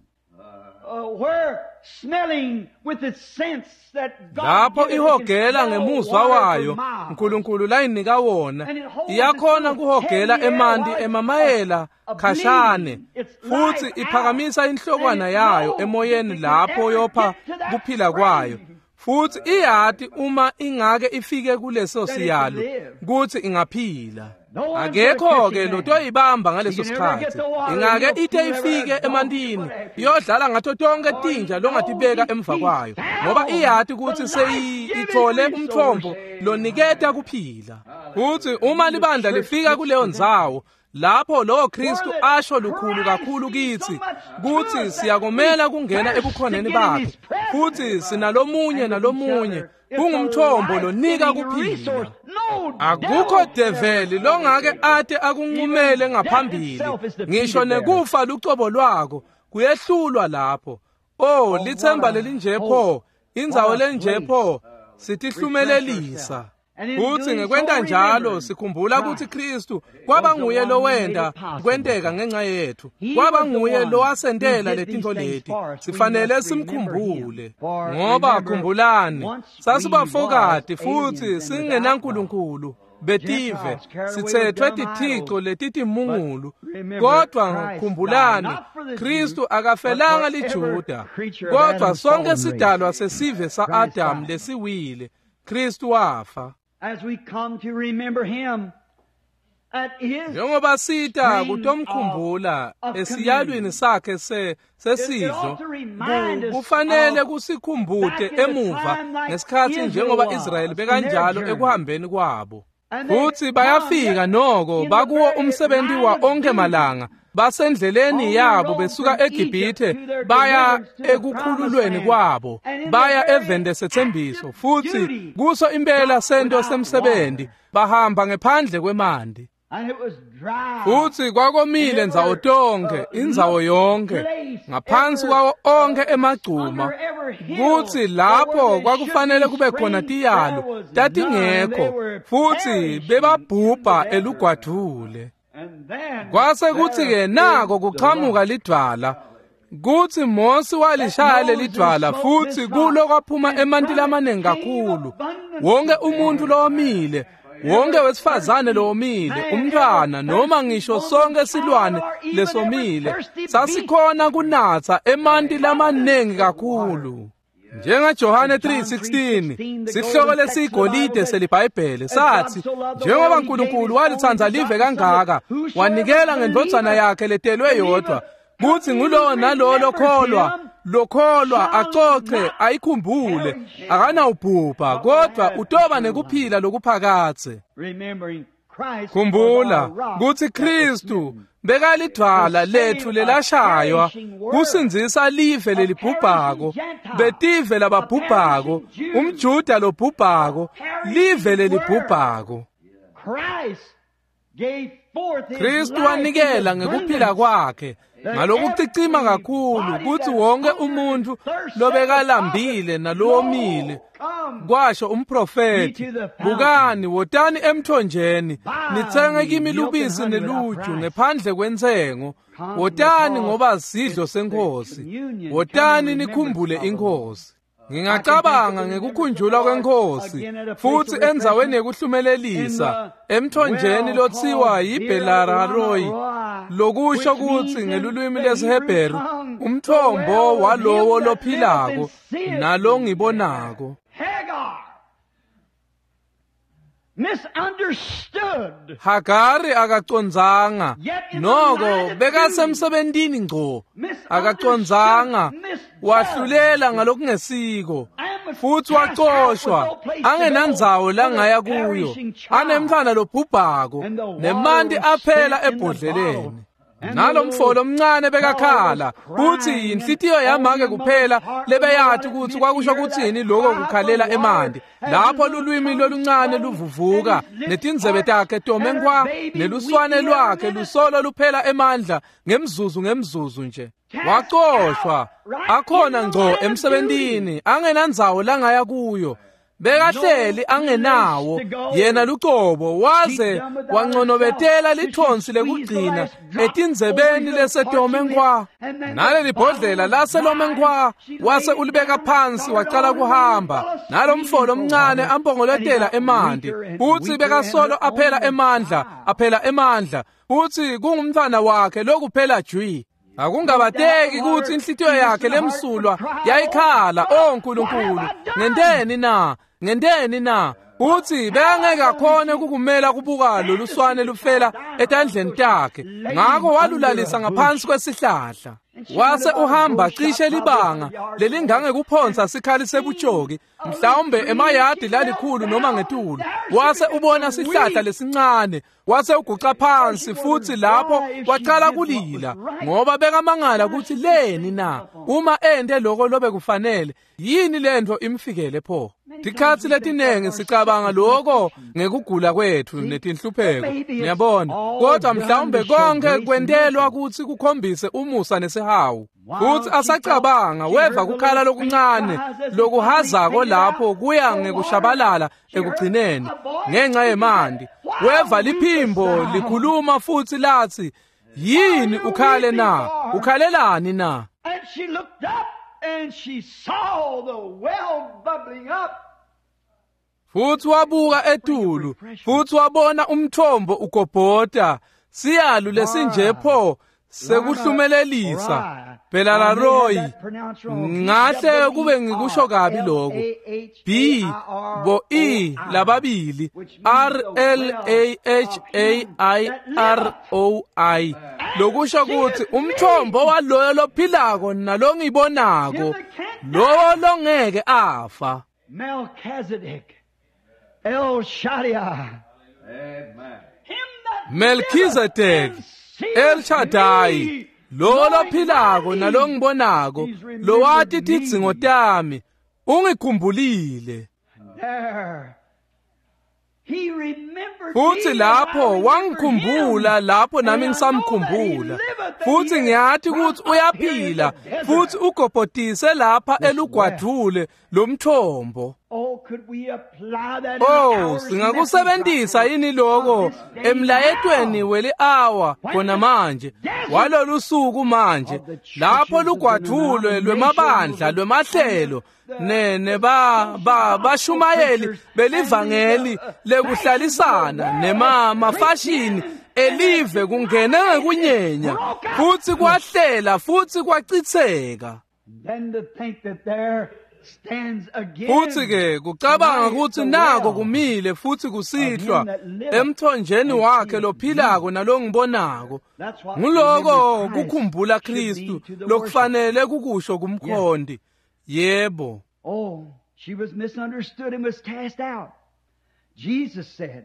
[SPEAKER 1] Lapho ihogela ngemuzwa wayo uNkulunkulu layinika wona, iyakhona kuhogela emanti emamayela khashane, futhi iphakamisa inhlokwana yayo emoyeni lapho yopha kuphila kwayo, futhi iyati uma ingake ifike kuleso siyalo kuthi ingaphila. Akekho ke lotoyibamba ngaleso sikhathi, ingake ithe ifike emantini iyodlala ngato tonke tinja longatibeka emva kwayo, ngoba iyati ukuthi seyithole umthombo loniketa kuphila. Futhi uma libandla lifika kuleyo ndzawo lapho lo Kristu asho lukhulu kakhulu kithi kuthi siyakomela kungena ebukhoneni bakhe, futhi sinalomunye nalomunye kungumthombo lonika kuphila. Akukho develi longake ate akunqumele ngaphambili, ngisho nekufa lucobo lwako kuyehlulwa lapho. Oh, lithemba lelinjepho, indzawo lenjepho sitihlumelelisa. futhi ngekwenta njalo sikhumbula ukuthi Kristu kwaba nguye lowenda kwenteka ngenxa yethu, kwaba nguye lowasendela letinto leti. Sifanele simkhumbule, ngoba khumbulani, sasibafokati futhi singenankulunkulu, betive, sithethwe tithixo letitimungulu. Kodwa khumbulani, Kristu akafelanga liJuda, kodwa sonke sidalwa sesive sa-Adamu lesiwile, Kristu wafa.
[SPEAKER 2] As we come to remember him at his
[SPEAKER 1] njengoba sita kutomkhumbula esiyalweni sakhe se sesidlo, kufanele kusikhumbute emuva ngesikhathi njengoba Israyeli bekanjalo ekuhambeni kwabo. Futhi bayafika noko bakuwo umsebenzi wa onke malanga, basendleleni yabo besuka eGibhithe baya ekukhululweni kwabo, baya evende sethembiso, futhi kuso impela sento semsebenzi bahamba ngephandle kwemandi. Futhi kwakomile nzawo tonke, inzawo yonke, ngaphansi kwawo onke emagcuma, kuthi lapho kwakufanele kube khona tiyalo tatingekho, futhi bebabhubha elugwadule. Kwase kuthi-ke nako kuqhamuka lidwala, kuthi Mose walishaya leli dwala, futhi kulo kwaphuma emanti amaningi kakhulu. Wonke umuntu lomile, wonke wesifazane lomile, umntwana noma ngisho sonke silwane lesomile, sasikhona kunatha emanti lamaningi kakhulu. NjengaJohane three sixteen, sihloko lesiyigolide selibhayibhele sathi, njengoba uNkulunkulu walithanda live kangaka, wanikela ngendodana yakhe letelwe yodwa, kuthi ngulowo nalowo lokholwa, lokholwa acoce ayikhumbule, akanawubhubha, kodwa utoba nekuphila lokuphakathe. Khumbula kuthi Kristu bekalidwala lethu lelashaywa kusinzisa live lelibhubhako, betive lababhubhako, umJuda lobhubhako, live lelibhubhako. Kristu wanikela ngekuphila kwakhe ngalokucicima kakhulu, kuthi wonke umuntu lobekalambile nalomile. Kwasho umprofeti, bukani wotani emthonjeni, nithenge kimi lubisi neluju ngephandle kwentengo, wotani ngoba sidlo senkosi, wotani nikhumbule inkosi. Ngingacabanga ngekukhunjulwa kwenkosi, futhi endzaweni yekuhlumelelisa, emthonjeni lothiwa yiBelaharoi, lokusho kuthi ngelulwimi lesiHebheru, umthombo walowo lophilako nalo ngibonako.
[SPEAKER 2] misunderstood.
[SPEAKER 1] Hagari akacondzanga, noko bekasemsebentini ngco, akacondzanga, wahlulela ngalokungesiko, futhi wacoshwa, angenandzawo langaya kuyo, anemntfwana lobhubhako, nemanti aphela ebhodleleni. Nalo mfolo omncane bekakhala, kuthi inhlitiyo yamake kuphela lebeyathi ukuthi kwakusho kuthini lokho kukhalela emanti. Lapho lulwimi loluncane luvuvuka, netindzebe takhe tome nkwa, neluswane lwakhe lusolo luphela emandla ngemzuzu ngemzuzu nje. Wacoshwa, akhona ngco emsebentini, angenandzawo langaya kuyo. Bekahleli angenawo yena luqobo, waze wanconobetela lithonsi lekugcina etindzebeni lesetome nkwa. Nale libhodlela laselome nkwa wase ulibeka phansi waqala kuhamba. Nalo mfolo omncane ambongoletela emanti, uthi bekasolo aphela emandla, aphela emandla, uthi kungumntwana wakhe lokuphela jwi. Akungabateki ukuthi inhlitiyo yakhe lemsulwa yayikhala, "Oh Nkulunkulu, ngendeni na? Ngendeni na?" Uthi bengeke khona ukukumela kubuka loluswane lufela etandleni takhe. Ngakho walulalisa ngaphansi kwesihlahla. Wase uhamba cishe libanga lelingange kuphonsa sikhali sebutshoki, mhlawumbe emayadi lalikhulu noma ngetulu. Wase ubona sihlahla lesincane, wase uguqa phansi, futhi lapho waqala kulila, ngoba bekamangala ukuthi leni na, uma ende lokho lobe kufanele, yini lento imfikele pho. Tikhathi letinenge sicabanga lokho ngekugula kwethu netinhlupheko, ngiyabona, kodwa mhlawumbe konke kwentelwa ukuthi kukhombise umusa nesihawu. futhi asacabanga weva kukhala lokuncane lokuhazako lapho kuya ngekushabalala ekugcineni ngenxa yemandi. Weva liphimbo likhuluma futhi lathi, yini ukhale na? Ukhalelani na?
[SPEAKER 2] And she looked up and she saw the well bubbling up.
[SPEAKER 1] Futhi wabuka etulu, futhi wabona umthombo ugobhoda, siyalu lesinjepho sekuhlumelelisa. Phela la Roy, ngahle kube ngikusho kabi lokho. B bo E lababili, R L A H A I R O I. Lokusho ukuthi umthombo waloyo lophilako nalongibonako, lo longeke afa.
[SPEAKER 2] Melchizedek, El Shaddai. Amen.
[SPEAKER 1] Melchizedek, El Shaddai, lo lophilako nalongibonako, lo wathi tidzingo tami, ungikhumbulile.
[SPEAKER 2] There. He remembered
[SPEAKER 1] Futhi lapho wangikhumbula lapho nami ngisamkhumbula. Futhi ngiyathi ukuthi uyaphila, futhi ugobhodise lapha elugwadule lomthombo.
[SPEAKER 2] Oh, could we apply that in
[SPEAKER 1] Oh,
[SPEAKER 2] our
[SPEAKER 1] singakusebenzisa yini lokho emlayetweni weli hour khona manje walolu suku manje lapho lugwadule lwemabandla lwemahlelo nene ba ba bashumayeli belivangeli lekuhlalisana nema mafashini elive kungene ngekunyenya futhi kwahlela futhi kwacitheka.
[SPEAKER 2] Then to think that there stands again.
[SPEAKER 1] Futhi ke kucabanga ukuthi nako kumile futhi kusihlwa emthonjeni wakhe lophilako nalongibonako. Nguloko kukhumbula Kristu lokufanele kukusho kumkhondi. Yebo.
[SPEAKER 2] Oh, she was misunderstood and was cast out. Jesus said,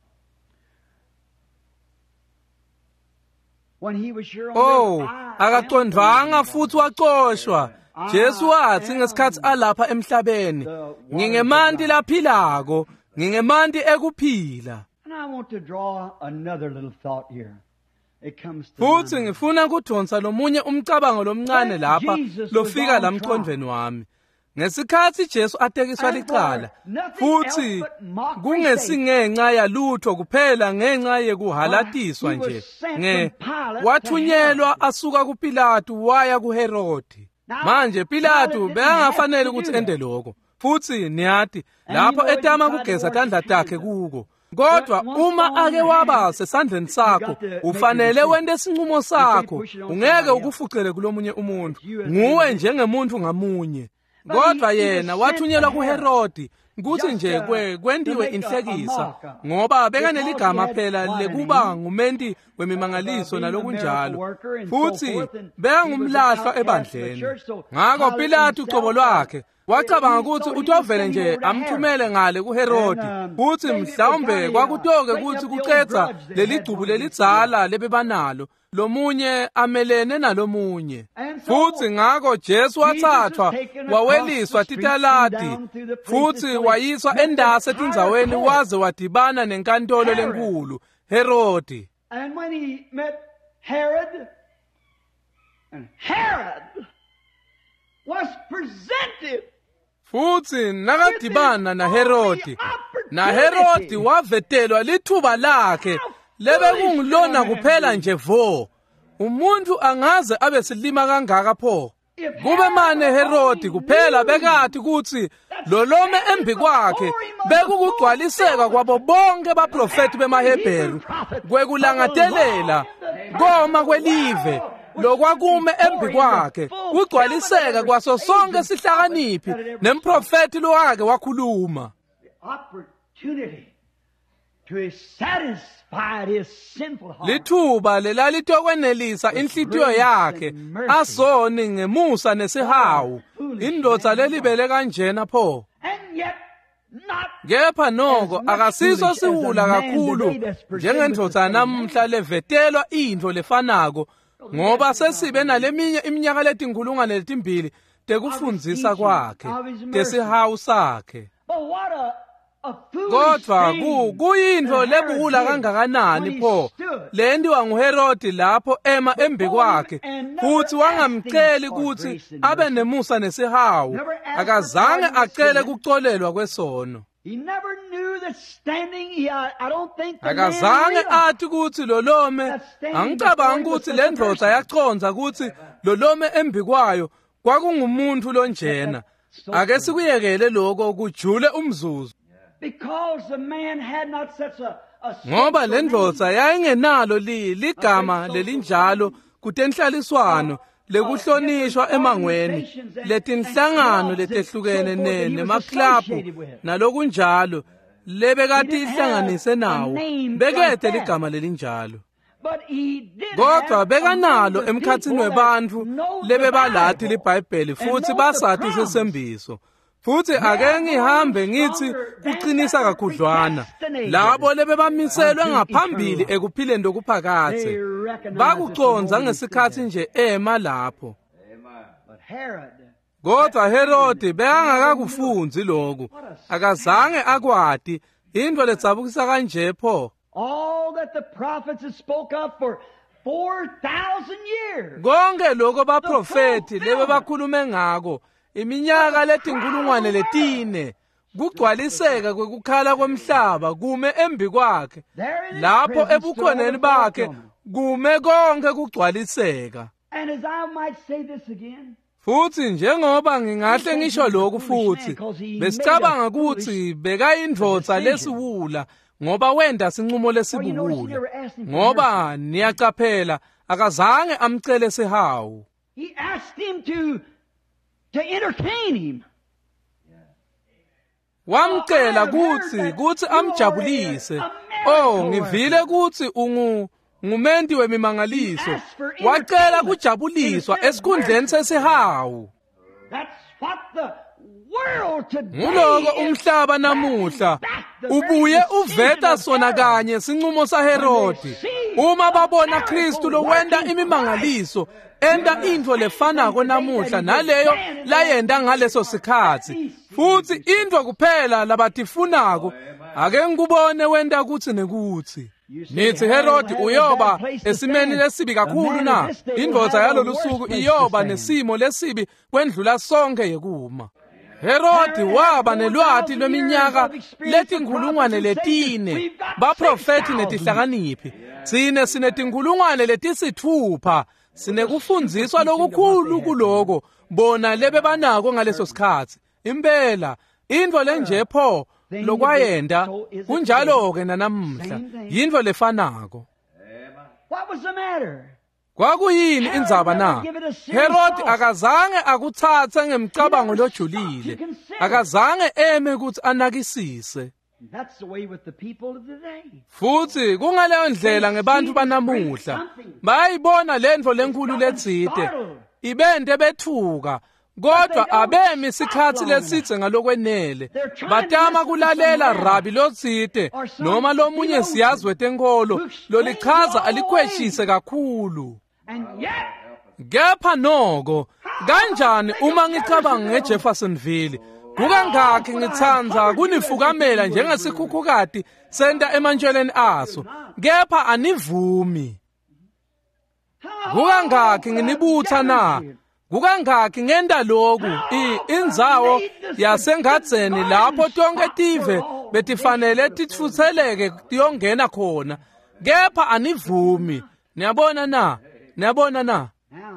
[SPEAKER 2] when he was sure on
[SPEAKER 1] Oh,
[SPEAKER 2] earth, I am
[SPEAKER 1] akaqondvanga
[SPEAKER 2] the
[SPEAKER 1] futhi waqoshwa. Jesu wathi ngesikhathi alapha emhlabeni, ngingemanti laphilako, ngingemanti ekuphila.
[SPEAKER 2] And I want to draw another little thought here. It comes to
[SPEAKER 1] Futhi
[SPEAKER 2] mind.
[SPEAKER 1] ngifuna kudonsa lomunye umcabango lomncane lapha lofika lamqondweni wami. Ngesikhathi Jesu atekiswa licala, futhi kungesingenxa yalutho kuphela ngenxa yekuhalatiswa nje. Nge wathunyelwa asuka kuPilatu waya kuHerodi. Manje Pilatu beyangafanele ukuthi ende lokho. Futhi niyathi lapho etama kugeza tandla takhe kuko. Kodwa uma ake waba sesandleni sakho ufanele wende isinqumo sakho, ungeke ukufucele kulomunye umuntu. Nguwe njengemuntu ngamunye. Kodwa yena wathunyelwa kuHerodi ukuthi nje kwendiwe inhlekisa ngoba bekaneligama phela lekuba ngumenti wemimangaliso nalokunjalo. Futhi bengumlahla ebandleni. Ngakho Pilatu ucobo lwakhe wacabanga ukuthi utovele nje amthumele ngale kuHerodi, futhi mhlawumbe kwakutoke ukuthi kuqedza leligcubu lelidzala lebebanalo lomunye amelene nalomunye. Futhi ngakho Jesu wathathwa waweliswa titaladi, futhi wayiswa endase etindzaweni waze wadibana nenkantolo lenkulu Herodi.
[SPEAKER 2] And when he met Herod, and Herod was presented
[SPEAKER 1] Futhi nakadibana na Herodi, na Herodi wavetelwa lithuba lakhe lebe kungilona kuphela nje vo. Umuntu angaze abe silima kangaka pho. Kube mane Herodi kuphela bekathi kuthi lolome embi kwakhe bekukugcwaliseka kwabo bonke abaprofeti bemaHebheru kwekulangatelela koma kwelive lokwakume embi kwakhe kugcwaliseka kwaso sonke sihlakaniphi nemprofeti lo wake wakhuluma.
[SPEAKER 2] To satisfy his sinful heart.
[SPEAKER 1] Lithuba lelalitokenelisa inhlitiyo yakhe asoni ngemusa nesihawu indodza lelibele kanjena pho.
[SPEAKER 2] And yet not
[SPEAKER 1] Kepha noko akasiso siwula kakhulu njengendodza namhla levetelwa into lefanako ngoba sesibe naleminye iminyaka letinkulungwane letimbili tekufundzisa kwakhe tesihawu sakhe.
[SPEAKER 2] But what a
[SPEAKER 1] kodwa kuyinto lebukula kangakanani pho lendiwa nguHerodi lapho ema embi kwakhe futhi wangamceli ukuthi abe nemusa nesihawu akazange acele kucolelwa kwesono akazange athi ukuthi lolome angicabanga ukuthi le ndloza yaconza ukuthi lolome embi kwayo kwakungumuntu lonjena ake sikuyekele lokho kujule umzuzu ngoba le ndloza yayingenalo ligama lelinjalo kutenhlaliswano lekuhlonishwa emangweni letinhlangano letehlukene nemaklabu nalokunjalo lebekade ihlanganise nawo bekethe ligama lelinjalo kodwa bekanalo emkhathini webantfu lebebalathi liBhayibheli futhi basathi sesembiso futhi ake ngihambe ngithi kuqinisa kakhudlwana labo lebebamiselwe ngaphambili ekuphileni dokuphakathe bakuconza ngesikhathi nje ema lapho kodwa Herodi bekangakakufunzi lokhu akazange akwadi into letsabukisa kanje pho
[SPEAKER 2] all that the prophets had spoke of for four thousand years
[SPEAKER 1] konke lokho baprofeti lebe bakhulume ngako iminyaka letinkulungwane letine kugcwaliseka kwekukhala komhlaba kume embi kwakhe lapho ebukhoneni bakhe kume konke kugcwaliseka
[SPEAKER 2] and as I might say this again
[SPEAKER 1] futhi njengoba ngingahle ngisho lokhu futhi besicabanga ukuthi bekayindvodza lesiwula ngoba wenda sinqumo lesibubula ngoba niyacaphela akazange amcele sihawu
[SPEAKER 2] he asked him to to entertain him
[SPEAKER 1] wamcela kuthi kuthi amjabulise oh ngivile kuthi ungu ngumenti wemimangaliso wacela kujabuliswa esikhundleni sesihawu
[SPEAKER 2] that's what the world today
[SPEAKER 1] nguloko umhlaba namuhla ubuye uveta sona kanye sinqumo saHerodi uma babona Kristu lowenda imimangaliso enda into lefanako namuhla naleyo layenda ngaleso sikhathi futhi into kuphela labatifunako ake ngikubone wenda kuthi nekuthi nithi Herodi uyoba esimeni lesibi kakhulu na indvodza yalolu suku iyoba nesimo lesibi kwendlula sonke yekuma Herodi waba nelwati lweminyaka letinkulungwane letine baprofeti netihlakaniphi sine sinetinkulungwane letisithupha sinekufundziswa lokukhulu kuloko bona lebe banako ngaleso sikhathi impela indvo lenje pho lokwayenda kunjalo ke nanamuhla yindvo lefanako
[SPEAKER 2] what was the matter
[SPEAKER 1] kwakuyini indzaba na Herodi akazange akuthathe ngemcabango lojulile akazange eme ukuthi anakisise
[SPEAKER 2] that's the way with the people of today
[SPEAKER 1] futhi kungaleyo ndlela ngebantu banamuhla bayibona lendvo lenkulu letsite ibende bethuka kodwa abemi isikhathi lesitse ngalokwenele batama kulalela rabi lotsite noma lomunye siyazwe tenkolo lolichaza alikhweshise kakhulu kepha noko kanjani uma ngicabanga ngeJeffersonville kukangaki ngitsanza kunifukamela njengesikhukhukati senta emantsheleni aso kepha anivumi kukangaki nginibutha na kukangaki ngenda lokhu indzawo yasengadzeni lapho tonke tive betifanele titfutseleke tiyongena khona kepha anivumi niyabona na niyabona na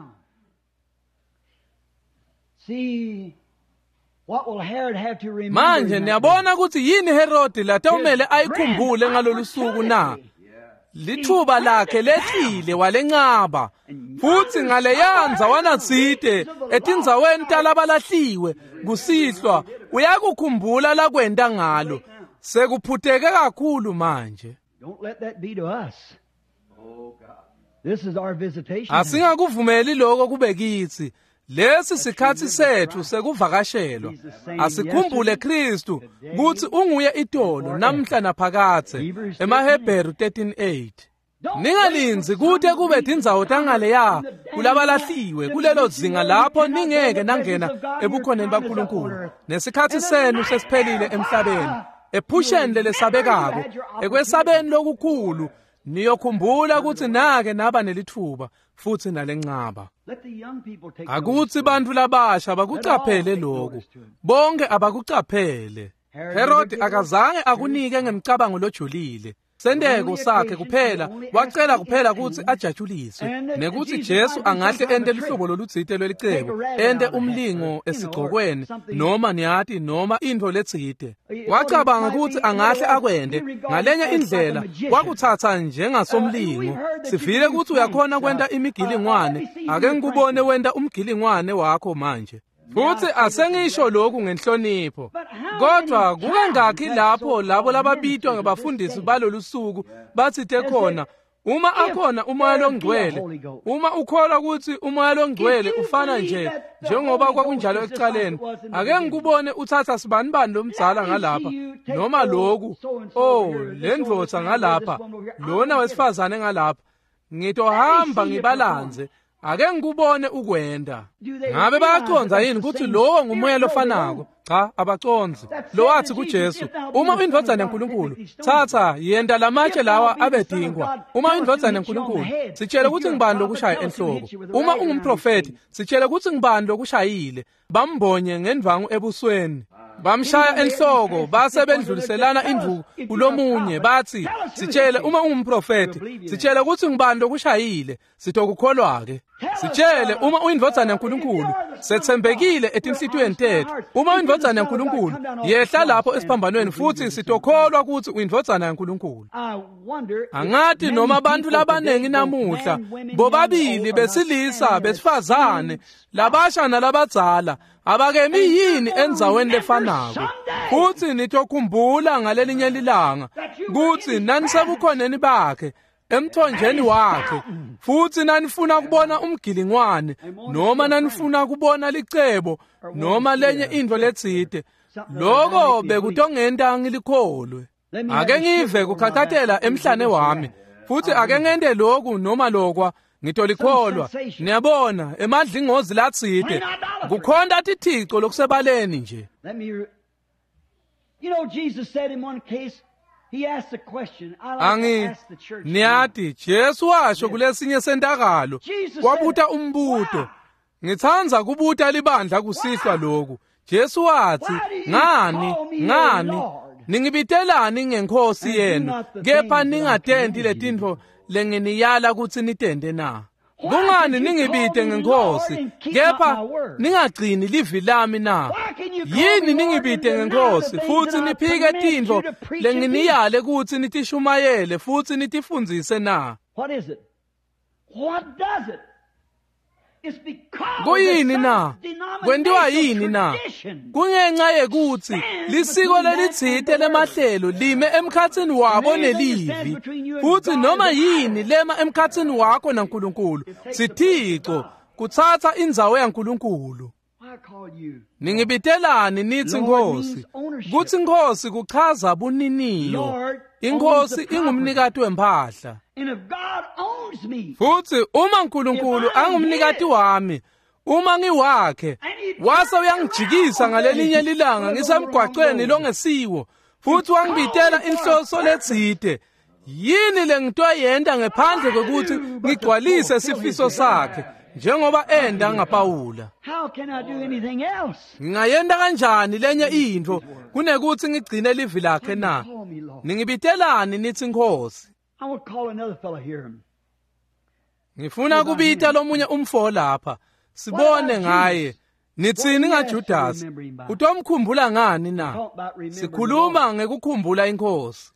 [SPEAKER 2] see what will Herod have to remember
[SPEAKER 1] manje niyabona ukuthi yini Herodi latawumele ayikhumbule ngalolu suku na lithuba lakhe lehlile walencaba futhi ngaleyanza wanatsite etindzaweni talabalahliwe kusihlwa uyakukhumbula lakwenda ngalo sekuphutheke kakhulu manje
[SPEAKER 2] don't let that be to us oh God this is our visitation
[SPEAKER 1] asingakuvumeli lokho kube kithi lesi sikhathi sethu sekuvakashelwa asikhumbule Kristu kuthi unguye itolo namhla naphakathe emaHebheru thirteen eight ningalinzi kude kube tindzawo tangaleya kulabalahliwe kulelo zinga lapho ningeke nangena ebukhoneni baNkulunkulu nesikhathi senu sesiphelile emhlabeni ephusheni lesabekako ekwesabeni lokukhulu niyokhumbula ukuthi nake naba nelithuba futhi nalenqaba. Akuthi bantu labasha bakucaphele lokhu, bonke abakucaphele. Herod akazange akunike ngemicabango lojulile. Sendeko sakhe kuphela wacela kuphela ukuthi ajatshuliswe nekuthi Jesu angahle ende luhlobo lolutsite lwelicebo, ende umlingo esigcokweni noma niyathi noma into letsite. Wacabanga ukuthi angahle akwende ngalenye indlela, wakuthatha njengasomlingo. Sivile ukuthi uyakhona kwenda imigilingwane, ake ngikubone wenda umgilingwane wakho manje. Futhi asengisho lokhu ngenhlonipho. Kodwa kungangakhi lapho labo lababitwa ngabafundisi balolu suku bathithe khona, uma akhona umoya longcwele, uma ukholwa ukuthi umoya longcwele ufana nje njengoba kwakunjalo ekuqaleni, ake ngikubone uthatha sibanibani lomdzala ngalapha noma loku, oh lendvodza ngalapha, lona wesifazane ngalapha, ngitohamba ngibalanze, ake ngikubone ukwenda. Ngabe bayaconza yini ukuthi lowo ngumoya lofanako? Cha, abaconzi. Lo wathi kuJesu, uma uyindvodzana yaNkulunkulu, thatha yenda lamatshe lawa abedingwa. Uma uyindvodzana yaNkulunkulu, sitshele ukuthi ngibani lokushaya enhloko. Uma ungumprofeti, sitshele ukuthi ngibani lokushayile. Bambonye ngendvangu ebusweni, bamshaya enhloko, base bendluliselana induku kulomunye bathi, sitshele uma ungumprofeti, sitshele ukuthi ngibani lokushayile, sitokukholwa-ke. Sitshele uma uyindvodzana yaNkulunkulu, sethembekile etinhlitweni tethu. Uma uyindvodzana yaNkulunkulu, yehla lapho esiphambanweni futhi sitokholwa ukuthi uyindvodzana yaNkulunkulu. Angathi noma abantu labanengi namuhla, bobabili besilisa besifazane, labasha nalabadzala, abakemi yini endzaweni lefanako. Futhi nitokhumbula ngalelinye lilanga kuthi nanisebukhoneni bakhe emthonjeni wakhe, futhi nanifuna kubona umgilingwane noma nanifuna kubona licebo noma lenye into letsite, lokho bekutongenta ngilikholwe. Ake ngive kukhathathela emhlane wami, futhi ake ngende lokhu noma lokwa ngitolikholwa. Niyabona emadlingozi latsite kukhonda tithixo lokusebaleni nje.
[SPEAKER 2] You know, Jesus said in one case, he asked a question. I like
[SPEAKER 1] Angi,
[SPEAKER 2] to ask the church.
[SPEAKER 1] Niyati, Jesu washo kulesinye sentakalo, wabuta umbuto. Ngithanza kubuta libandla kusihlwa lokhu. Jesu wathi, ngani, ngani, ningibitelani ngenkosi yenu, kepha ningatenti letintfo lenginiyala kutsi nitende na. Kungani ningibite ngenkosi, kepha ningagcini livi lami na. Yini ningibite ngenkosi, futhi niphike tintfo lenginiyale kutsi nitishumayele, futhi nitifundzise na.
[SPEAKER 2] What is it? What does it? It's because
[SPEAKER 1] Kuyini na? Kwendiwa yini na? Kungenxa yekuthi lisiko lelitsite lemahlelo lime emkhatsini wabo nelivi. Futhi noma yini lema emkhatsini wakho naNkulunkulu, sithixo kuthatha indzawo yaNkulunkulu. Ningibitelani nithi Nkosi? Kuthi Nkosi kuchaza buniniyo. Inkosi ingumnikati wemphahla. Futhi uma uNkulunkulu angumnikati wami, uma ngiwakhe, wase uyangijikisa ngalelinye lilanga ngisemgwaqweni longesiwo, futhi wangibitela inhloso letsite, yini lengitoyenda ngaphandle kokuthi ngigcwalise isifiso sakhe, njengoba enda ngapawula? Ngingayenda kanjani lenye into kunekuthi ngigcine livi lakhe na? Ningibitelani nithi Nkosi? Ngifuna kubita lomunye umfo lapha, sibone ngaye. Nithini ngaJudasi? Utomkhumbula ngani na? Sikhuluma ngekukhumbula iNkosi.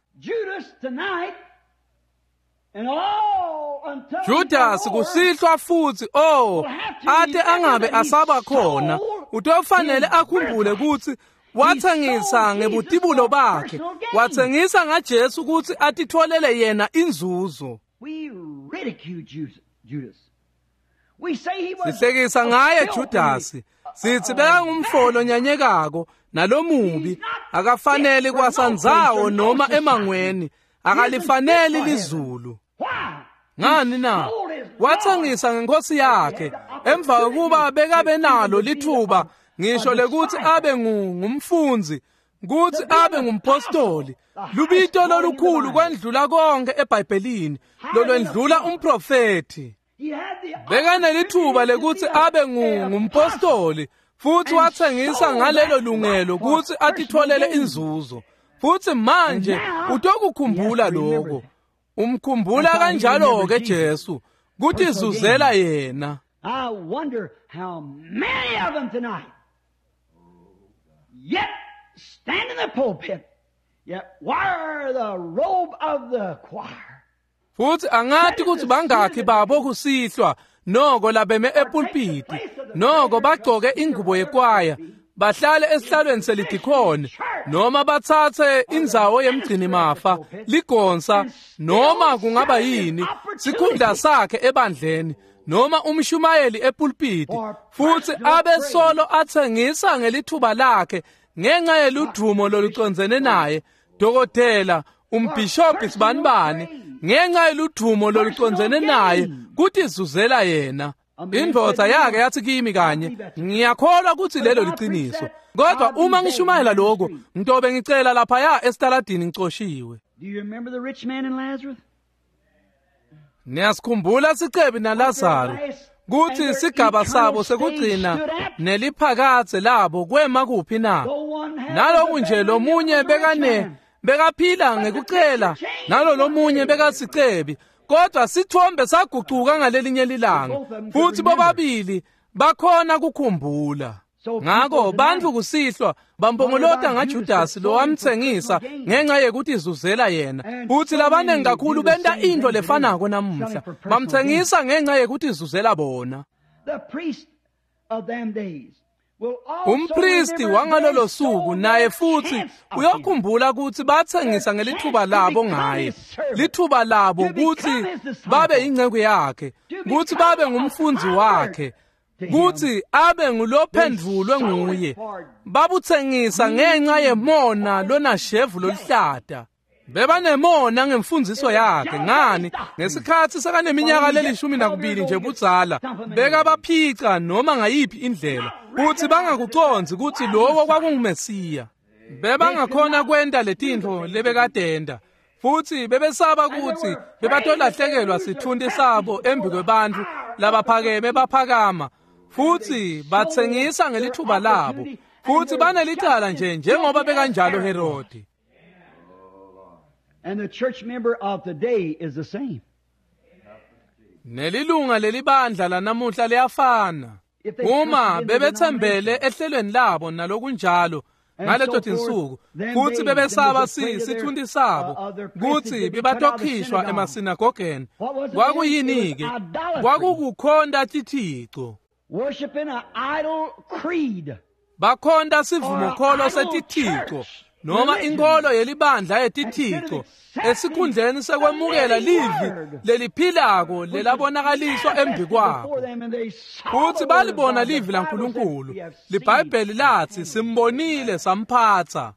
[SPEAKER 1] Judas kusihlwa futhi oh ate angabe asaba khona, utofanele akhumbule ukuthi wathengisa ngebutibulo bakhe, wathengisa ngaJesu ukuthi atitholele yena inzuzo.
[SPEAKER 2] We ridicule Judas. We say he was
[SPEAKER 1] Sihlekisa ngaye Judas. Sithi beka ngumfolo nyanyekako nalomubi, akafanele kwasanzawo noma emangweni, akalifanele lizulu. Ngani na? Wathengisa ngenkosi yakhe, emva kokuba bekabe nalo lithuba ngisho lekuthi abe ngumfunzi kuthi abe ngumpostoli, lubito lolukhulu kwendlula konke eBhayibhelini, lolwendlula umprofeti. Bekanelithuba lekuthi abe ngumpostoli, futhi wathengisa ngalelo lungelo kuthi atitholele inzuzo. Futhi manje utokukhumbula lokho. Umkhumbula kanjalo ke Jesu, kuthi zuzela yena.
[SPEAKER 2] I wonder how many of them tonight yet stand in the pulpit, yet wear the robe of the choir.
[SPEAKER 1] Futhi angathi kuthi bangakhi babo kusihlwa noko labeme epulpiti, noko bagcoke ingubo yekwaya, bahlale esihlalweni selidikoni, noma bathathe indzawo yemgcini mafa, ligonsa, noma kungaba yini, sikhundla sakhe ebandleni, noma umshumayeli epulpiti, futhi abe solo athengisa ngelithuba lakhe ngenxa yeludumo lolucondzene naye, dokotela, umbhishobhi sibanibani, ngenxa yeludumo lolucondzene naye, kuthi zuzela yena. Indvodza yake yathi kimi kanye, ngiyakholwa ukuthi lelo liciniso. Kodwa uma ngishumayela lokho, ngizobe ngicela lapha ya esitaladini ngicoshiwe.
[SPEAKER 2] Do you remember the rich man and Lazarus?
[SPEAKER 1] Niyasikhumbula sicebi naLazaro, kuthi sigaba sabo sekugcina neliphakathe labo kwema kuphi na? Naloku nje lomunye bekane bekaphila ngekucela, nalo lomunye bekasicebi, kodwa sithombe sagucuka ngalelinye lilanga, futhi bobabili bakhona kukhumbula. Ngakho bandlu kusihlwa bambongolota ngaJudasi lo wamthengisa ngenxa yekuthi izuzela yena, futhi labanengi kakhulu benta into lefanako namuhla, bamthengisa ngenxa yekuthi izuzela bona.
[SPEAKER 2] The priest of them days will
[SPEAKER 1] Umpristi wangalolo suku naye futhi uyakhumbula ukuthi bathengisa ngelithuba labo ngaye, lithuba labo ukuthi babe ingceke yakhe, ukuthi babe ngumfunzi wakhe, kuthi abe ngulophendvulwe nguye. Babuthengisa ngenxa yemona lona shevu lolihlata. Bebanemona ngemfundiso yakhe. Ngani? Ngesikhathi sekaneminyaka lelishumi nakubili nje budzala, beka baphica noma ngayiphi indlela, kuthi bangakuconzi ukuthi lowo kwakungumesiya. Bebangakhona kwenta letintfo lebekadenda, futhi bebesaba ukuthi bebatolahlekelwa sithundi sabo embi kwebantu labaphakeme baphakama, futhi bathengisa ngelithuba labo, futhi banelicala nje njengoba bekanjalo Herodi.
[SPEAKER 2] And the church member of today is the same.
[SPEAKER 1] Nelilunga lelibandla lanamuhla liyafana. Uma bebethembele ehlelweni labo nalokunjalo ngaleto tinsuku, futhi bebesaba sithundi sabo, kuthi bebatokhishwa emasinagogeni, kwakuyini-ke? Kwakukukhonda tithixo.
[SPEAKER 2] Worshiping an idol creed.
[SPEAKER 1] Bakhonda sivumokholo setithixo, noma inkolo yelibandla yetithixo, esikhundleni sekwemukela livi leliphilako lelabonakaliswa embi kwabo. Futhi balibona livi laNkulunkulu. LiBhayibheli lathi simbonile samphatha.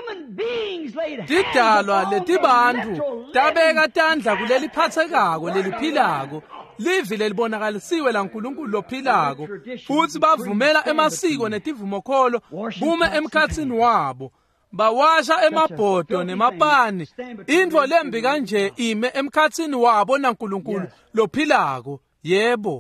[SPEAKER 1] Tidalwa letibantu tabeka tandla kuleliphathekako leliphilako, livi lelibonakalisiwe laNkulunkulu lophilako, futhi bavumela emasiko netivumokholo bume emkhatsini wabo. Bawasha emabhodo nemapani, intfo lembi kanje ime emkhatsini wabo naNkulunkulu lophilako. Yebo.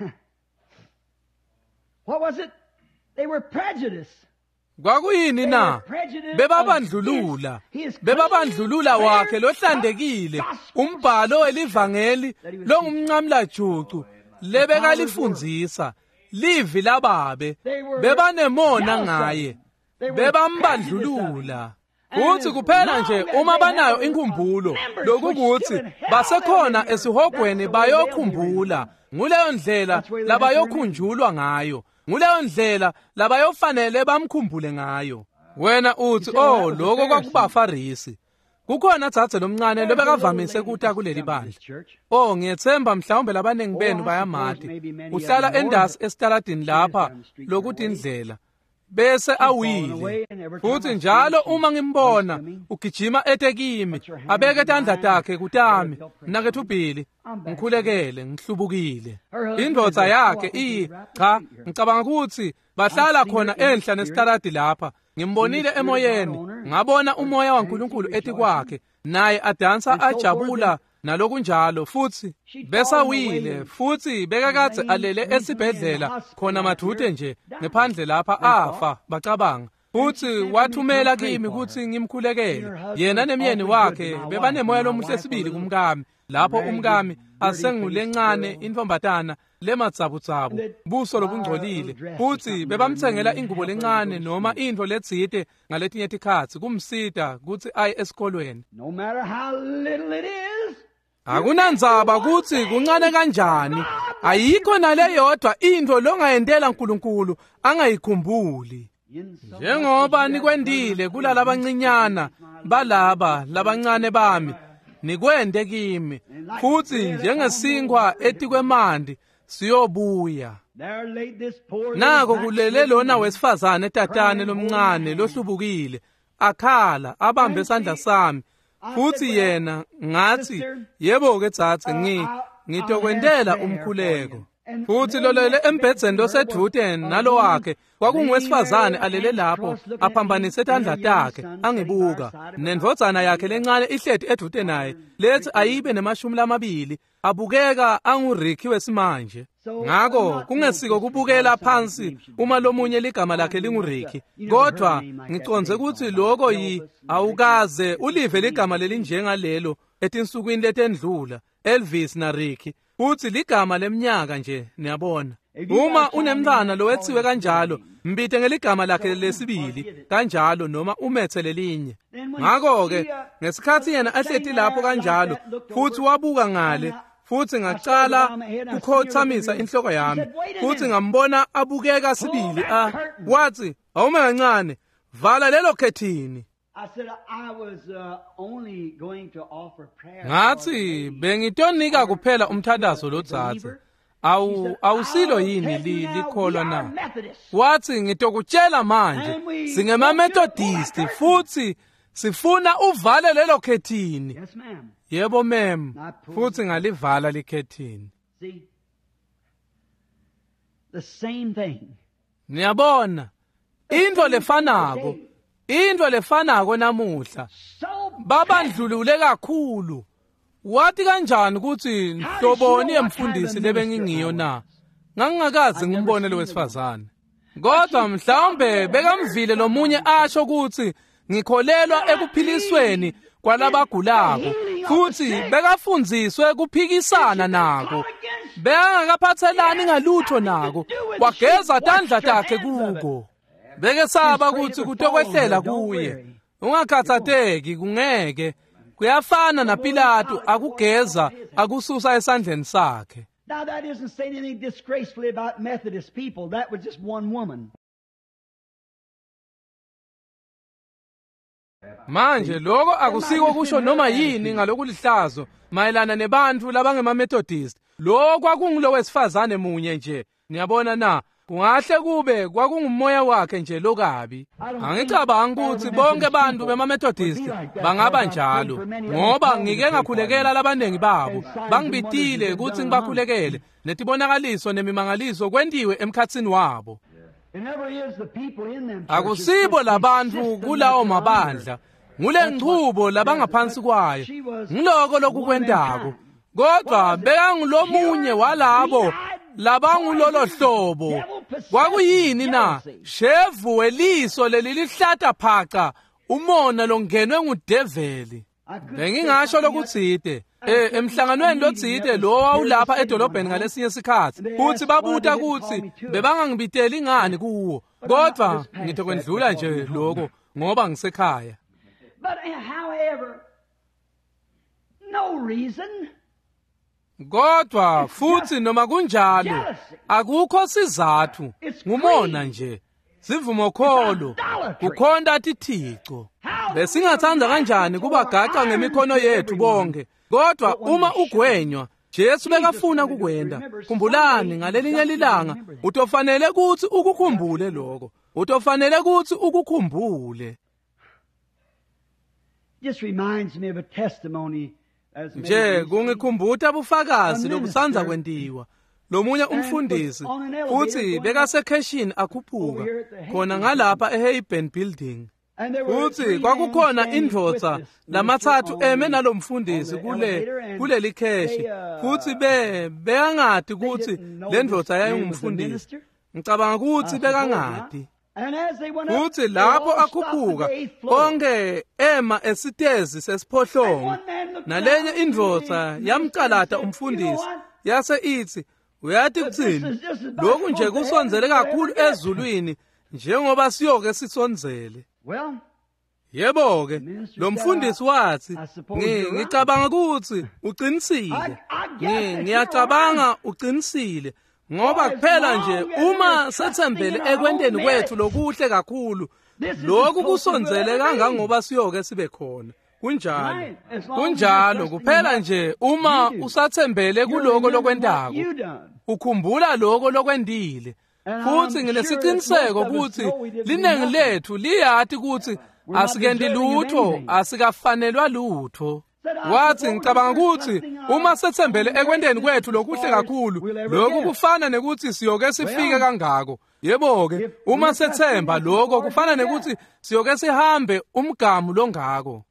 [SPEAKER 2] What was it? They were prejudiced.
[SPEAKER 1] Kwakuyini na? Bebabandlulula. Bebabandlulula wakhe lohlandekile, umbhalo welivangeli longumncamla jucu lebekalifundzisa, livi lababe, bebanemona ngaye, bebambandlulula. Kuthi kuphela nje uma banayo inkumbulo lokukuthi basekhona esihogweni bayokhumbula, nguleyo ndlela labayokhunjulwa ngayo, nguleyo ndlela labayofanele bamkhumbule ngayo. Wena uthi, oh, lokho kwakubaFarisi. Kukhona dzadze lomncane lobekavamise kuta kuleli bandla. Oh, ngiyethemba mhlawumbe labanengi benu bayamati. Uhlala endasi esitaladini lapha lokuthi indlela. Bese awile. Futhi njalo uma ngimbona ugijima etekimi, abeke tandla takhe kutami, nakethu ubhili, ngikhulekele, ngihlubukile. Indvodza yakhe iyi, cha, ngicabanga ukuthi bahlala khona enhla nesitaladi lapha. ngimbonile emoyeni, ngabona umoya waNkulunkulu ethi kwakhe, naye adansa ajabula nalokunjalo futhi besawile futhi bekakade alele esibhedlela khona mathute nje ngephandle lapha afa bacabanga. Futhi wathumela kimi ukuthi ngimkhulekele. Yena nemyeni wakhe bebanemoya lomuhle sibili kumkami. Lapho umkami asengulencane intombatana lematsabutsabu buso lobungcolile futhi bebamthengela ingubo lencane noma into letsite ngaletinye tikhatsi kumsita ukuthi aye esikolweni.
[SPEAKER 2] No matter how little it is,
[SPEAKER 1] akunandzaba ukuthi kuncane kanjani, ayikho nale yodwa into longayendela uNkulunkulu angayikhumbuli. Njengoba nikwendile kulala abancinyana balaba labancane bami, nikwende kimi futhi njengesinkwa etikwemandi siyobuya. Nako kulele lona wesifazane etatane lomncane lohlubukile, akhala abambe isandla sami futhi yena ngathi yebo ke tsatse ngi ngitokwendela umkhuleko. Futhi lolele embhedzeni losedute nalo wakhe kwakungwesifazane alele lapho aphambanise isandla takhe angibuka, nendvodzana yakhe lencane ihleti edute naye lethi ayibe nemashumi lamabili, abukeka angurikhi wesimanje. Ngako kungesiko kubukela phansi uma lomunye ligama lakhe lingurikhi, kodwa ngiconze ukuthi lokho yi awukaze ulive ligama lelinjengalelo etinsukwini letendlula Elvis na Ricky, futhi ligama leminyaka nje niyabona. Uma unemntana lowethiwe kanjalo, mbite ngeligama lakhe lesibili kanjalo noma umethe lelinye. Ngako ke ngesikhathi yena ahleti lapho kanjalo futhi wabuka ngale futhi ngacala ukhothamisa inhloko yami futhi ngambona abukeka sibili ah wathi awume kancane vala lelo khethini. Ngathi bengitonika kuphela umthandazo lodzathe. Awu awusilo yini li likholwa na? Wathi ngitokutshela manje singema Methodist futhi sifuna uvale lelo khethini.
[SPEAKER 2] Yes ma'am.
[SPEAKER 1] Yebo ma'am. Futhi ngalivala likhethini.
[SPEAKER 2] See, the same thing.
[SPEAKER 1] Niyabona into lefanako, into lefanako namuhla babandlulule kakhulu. Wathi kanjani ukuthi Mhloboni emfundisi lebengingiyo na? Ngangingakazi ngimbone lo wesifazane. Kodwa mhlawumbe bekamvile lomunye asho ukuthi ngikholelwa ekuphilisweni kwalabagulako futhi bekafundziswe kuphikisana nako. Bengakaphathelani ngalutho nako, wageza tandla takhe kuko. Beke saba ukuthi kutokwehlela kuye. Ungakhathateki kungeke. Kuyafana na Pilato akugeza akususa esandleni sakhe.
[SPEAKER 2] Now that isn't saying anything disgracefully about Methodist people. That was just one woman.
[SPEAKER 1] Manje lokho akusiko kusho noma yini ngalokulihlazo mayelana nebantu labangema Methodist. Lokho kwakungulo wesifazane munye nje. Niyabona na? Kungahle kube kwakungumoya wakhe nje lokabi. Angicabanga ukuthi bonke abantu bema Methodist bangaba njalo, ngoba ngike ngakhulekela labanengi babo bangibitile ukuthi ngibakhulekele netibonakaliso nemimangaliso kwendiwe emkhatsini wabo. Akusibo labantu kulawo mabandla, ngule ngcubo labangaphansi kwayo, ngiloko lokukwendako. Kodwa beka ngilomunye walabo labangulolo hlobo. Kwakuyini na? Shevu weliso leli lihlata phaqa, umona longenwe ngudeveli. Bengingasho lokutsite eh emhlanganweni lotsite lo wawulapha edolobheni ngalesinye isikhathi futhi babuta ukuthi bebangangibiteli ingane kuwo, kodwa ngitokwendlula nje lokho ngoba ngisekhaya.
[SPEAKER 2] But however, no reason.
[SPEAKER 1] Kodwa futhi noma kunjalo akukho sizathu, ngumona nje sivumo kholo kukhonda tithixo. Besingathanda kanjani kubagaqa ngemikhono yethu bonke, kodwa uma ugwenywa Jesu bekafuna kukwenda. Khumbulani ngalelinye lilanga utofanele ukuthi ukukhumbule lokho, utofanele ukuthi ukukhumbule.
[SPEAKER 2] Just reminds me of a testimony.
[SPEAKER 1] Nje kungikhumbuta ubufakazi lobusanza kwendiwa lomunye umfundisi futhi bekasekheshini akhuphuka khona ngalapha eHayburn Building. Futhi kwakukhona indvodza lamathathu eme nalomfundisi kule kuleli kheshi futhi be beyangadi ukuthi le ndvodza yayingumfundisi. Ngicabanga ukuthi bekangadi. Futhi lapho akhuphuka konke ema esitezi sesiphohlongo nalenye indvodza yamcalada umfundisi yase ithi uyathi kuthini lokhu nje kusonzele kakhulu ezulwini njengoba siyoke sisonzele. Yebo ke lo mfundisi wathi ngicabanga ukuthi uqinisile. Ngiyacabanga uqinisile ngoba kuphela nje uma sethembele ekwenteni kwethu lokuhle kakhulu lokhu kusonzele kangangoba siyoke sibe khona. Kunjalo kunjalo kuphela nje uma usathembele kuloko lokwentako ukhumbula lokho lokwendile. Futhi nginesiqiniseko ukuthi linengi lethu liyathi ukuthi asikendi lutho asikafanelwa lutho. Wathi ngicabanga ukuthi uma sethembele ekwendeni kwethu lokuhle kakhulu lokhu kufana nekuthi siyoke sifike kangako. Yebo ke uma sethemba lokho kufana nekuthi siyoke sihambe umgamu longako.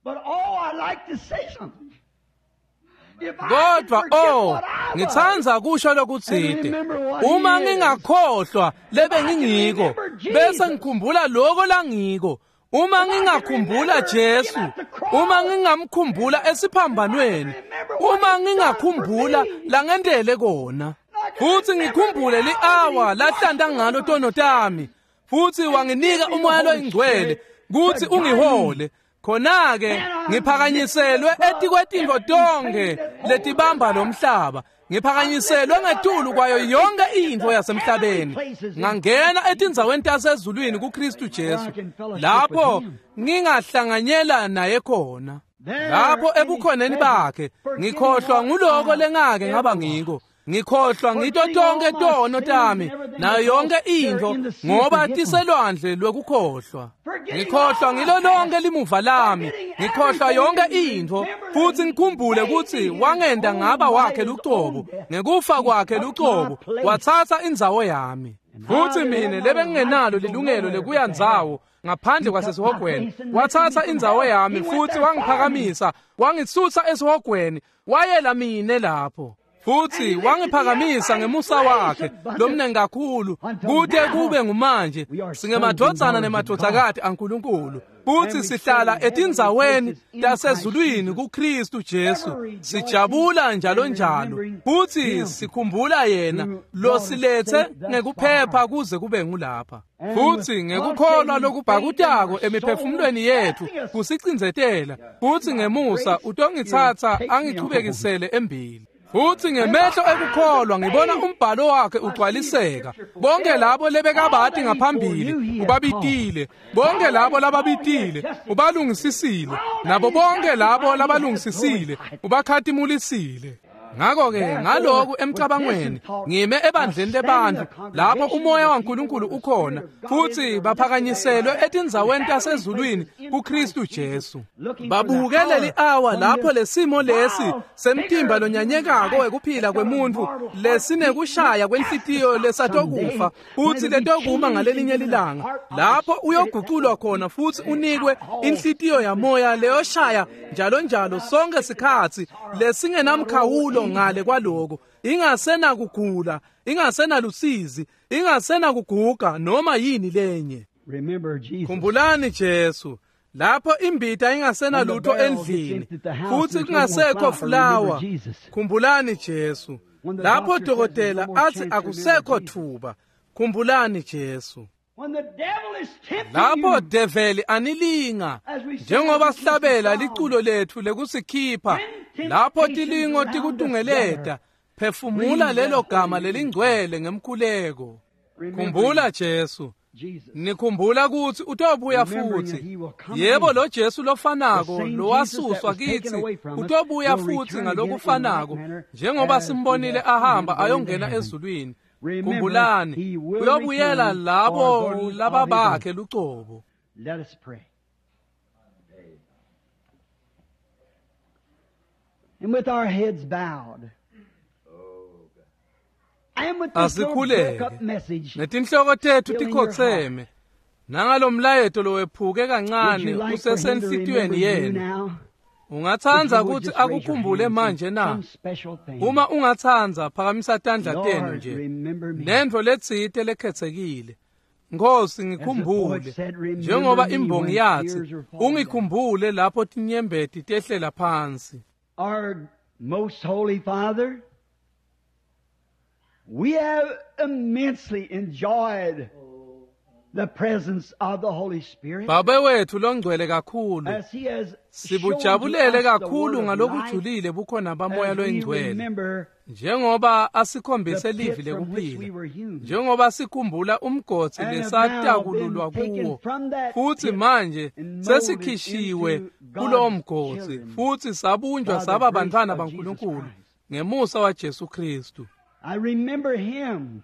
[SPEAKER 1] Kodwa oh ngithanza kusho lokuthide uma ngingakhohlwa lebe ngingiko bese ngikhumbula lokho langiko. Uma ngingakhumbula Jesu, uma ngingamkhumbula esiphambanweni, uma ngingakhumbula la ngendele kona, futhi ngikhumbule li-hour lahlanda ngalo tonotami, futhi wanginika umoya loyingcwele kuthi ungihole, khona-ke ngiphakanyiselwe etikwetinto tonke letibamba lomhlaba. Ngiphakanyiselwe ngetulu kwayo yonke into yasemhlabeni. Ngangena etindzaweni tasezulwini kuKristu Jesu. Lapho ngingahlanganyela naye khona. Lapho ebukhoneni bakhe ngikhohlwa nguloko lengake ngaba ngiko. Ngikhohlwa ngito tonke tono tami nayo yonke into ngoba tiselwandle lwekukhohlwa. Ngikhohlwa ngilo lonke limuva lami. Ngikhohlwa yonke into futhi ngikhumbule ukuthi wangenda ngaba wakhe luqobo. Ngekufa kwakhe luqobo wathatha indzawo yami. Futhi mina lebe ngingenalo lilungelo lekuya ndzawo ngaphandle kwasesihogweni. Wathatha indzawo yami futhi wangiphakamisa wangitsutsa esihogweni wayela mine lapho. Futhi wangiphakamisa ngemusa wakhe lomnengi kakhulu kude kube ngumanje singemadvodzana nemadvodzakati aNkulunkulu. Futhi sihlala etindzaweni tasezulwini kuKristu Jesu. Sijabula njalo njalo. Futhi sikhumbula yena losilethe ngekuphepha kuze kube ngulapha. Futhi ngekukholwa lokubhakutako emiphefumulweni yethu kusicinzetela. Futhi ngemusa utongithatha angichubekisele embili. Futhi ngemehlo ekukholwa ngibona umbhalo wakhe ugcwaliseka. Bonke labo lebekabati ngaphambili ubabitile. Bonke labo lababitile ubalungisisile. Nabo bonke labo labalungisisile ubakhatimulisile. Ngakho-ke ngaloku emcabangweni ngime ebandleni lebantu lapho umoya waNkulunkulu ukhona futhi baphakanyiselwe etindzaweni tasezulwini kuKristu Jesu. Babukele li-hour lapho lesimo lesi semtimba lonyanyekako wekuphila kwemuntu lesinekushaya kwenhlitiyo lesatokufa futhi letokuma ngalelinye lilanga lapho uyoguculwa khona futhi unikwe inhlitiyo yamoya leyoshaya njalo njalo sonke sikhathi lesingenamkhawulo ngale kwaloko ingasena kugula ingasena lusizi ingasena kuguga noma yini lenye. Khumbulani Jesu lapho imbita ingasena lutho endlini futhi kungasekho flour. Khumbulani Jesu lapho dokotela athi akusekho thuba. Khumbulani Jesu lapho develi anilinga njengoba sihlabela liculo lethu lekusikhipha lapho tilingo tikutungeleta phefumula lelo gama lelingcwele ngemkhuleko. Khumbula Jesu nikhumbula ukuthi utobuya futhi. Yebo lo Jesu lofanako lowasuswa kithi utobuya futhi ngalokufanako njengoba simbonile ahamba ayongena ezulwini. Khumbulani uyobuyela labo lababakhe lucobo.
[SPEAKER 2] Let us pray. And with our heads bowed
[SPEAKER 1] asikhuleke netinhloko tethu tikhotseme nangalo mlayeto lowephuke kancane usesenhlitiyweni yena. Ungathanza ukuthi akukhumbule manje na? Uma ungathanza phakamisa tandla tenu nje. Nento letsite lekhetsekile. Nkosi ngikhumbule njengoba imbongi yathi ungikhumbule lapho tinyembeti tehlela phansi.
[SPEAKER 2] Our most holy Father, we have immensely enjoyed the presence of the Holy Spirit.
[SPEAKER 1] Baba wethu longcwele kakhulu. Sibujabulele kakhulu ngalokujulile bukhona bamoya loingcwele. Njengoba asikhombise livi lekuphila. Njengoba sikhumbula umgotsi lesatakululwa kuwo. Futhi manje sesikhishiwe kulo mgotsi. Futhi sabunjwa saba bantwana baNkulunkulu ngemusa wa Jesu Kristu.
[SPEAKER 2] I remember him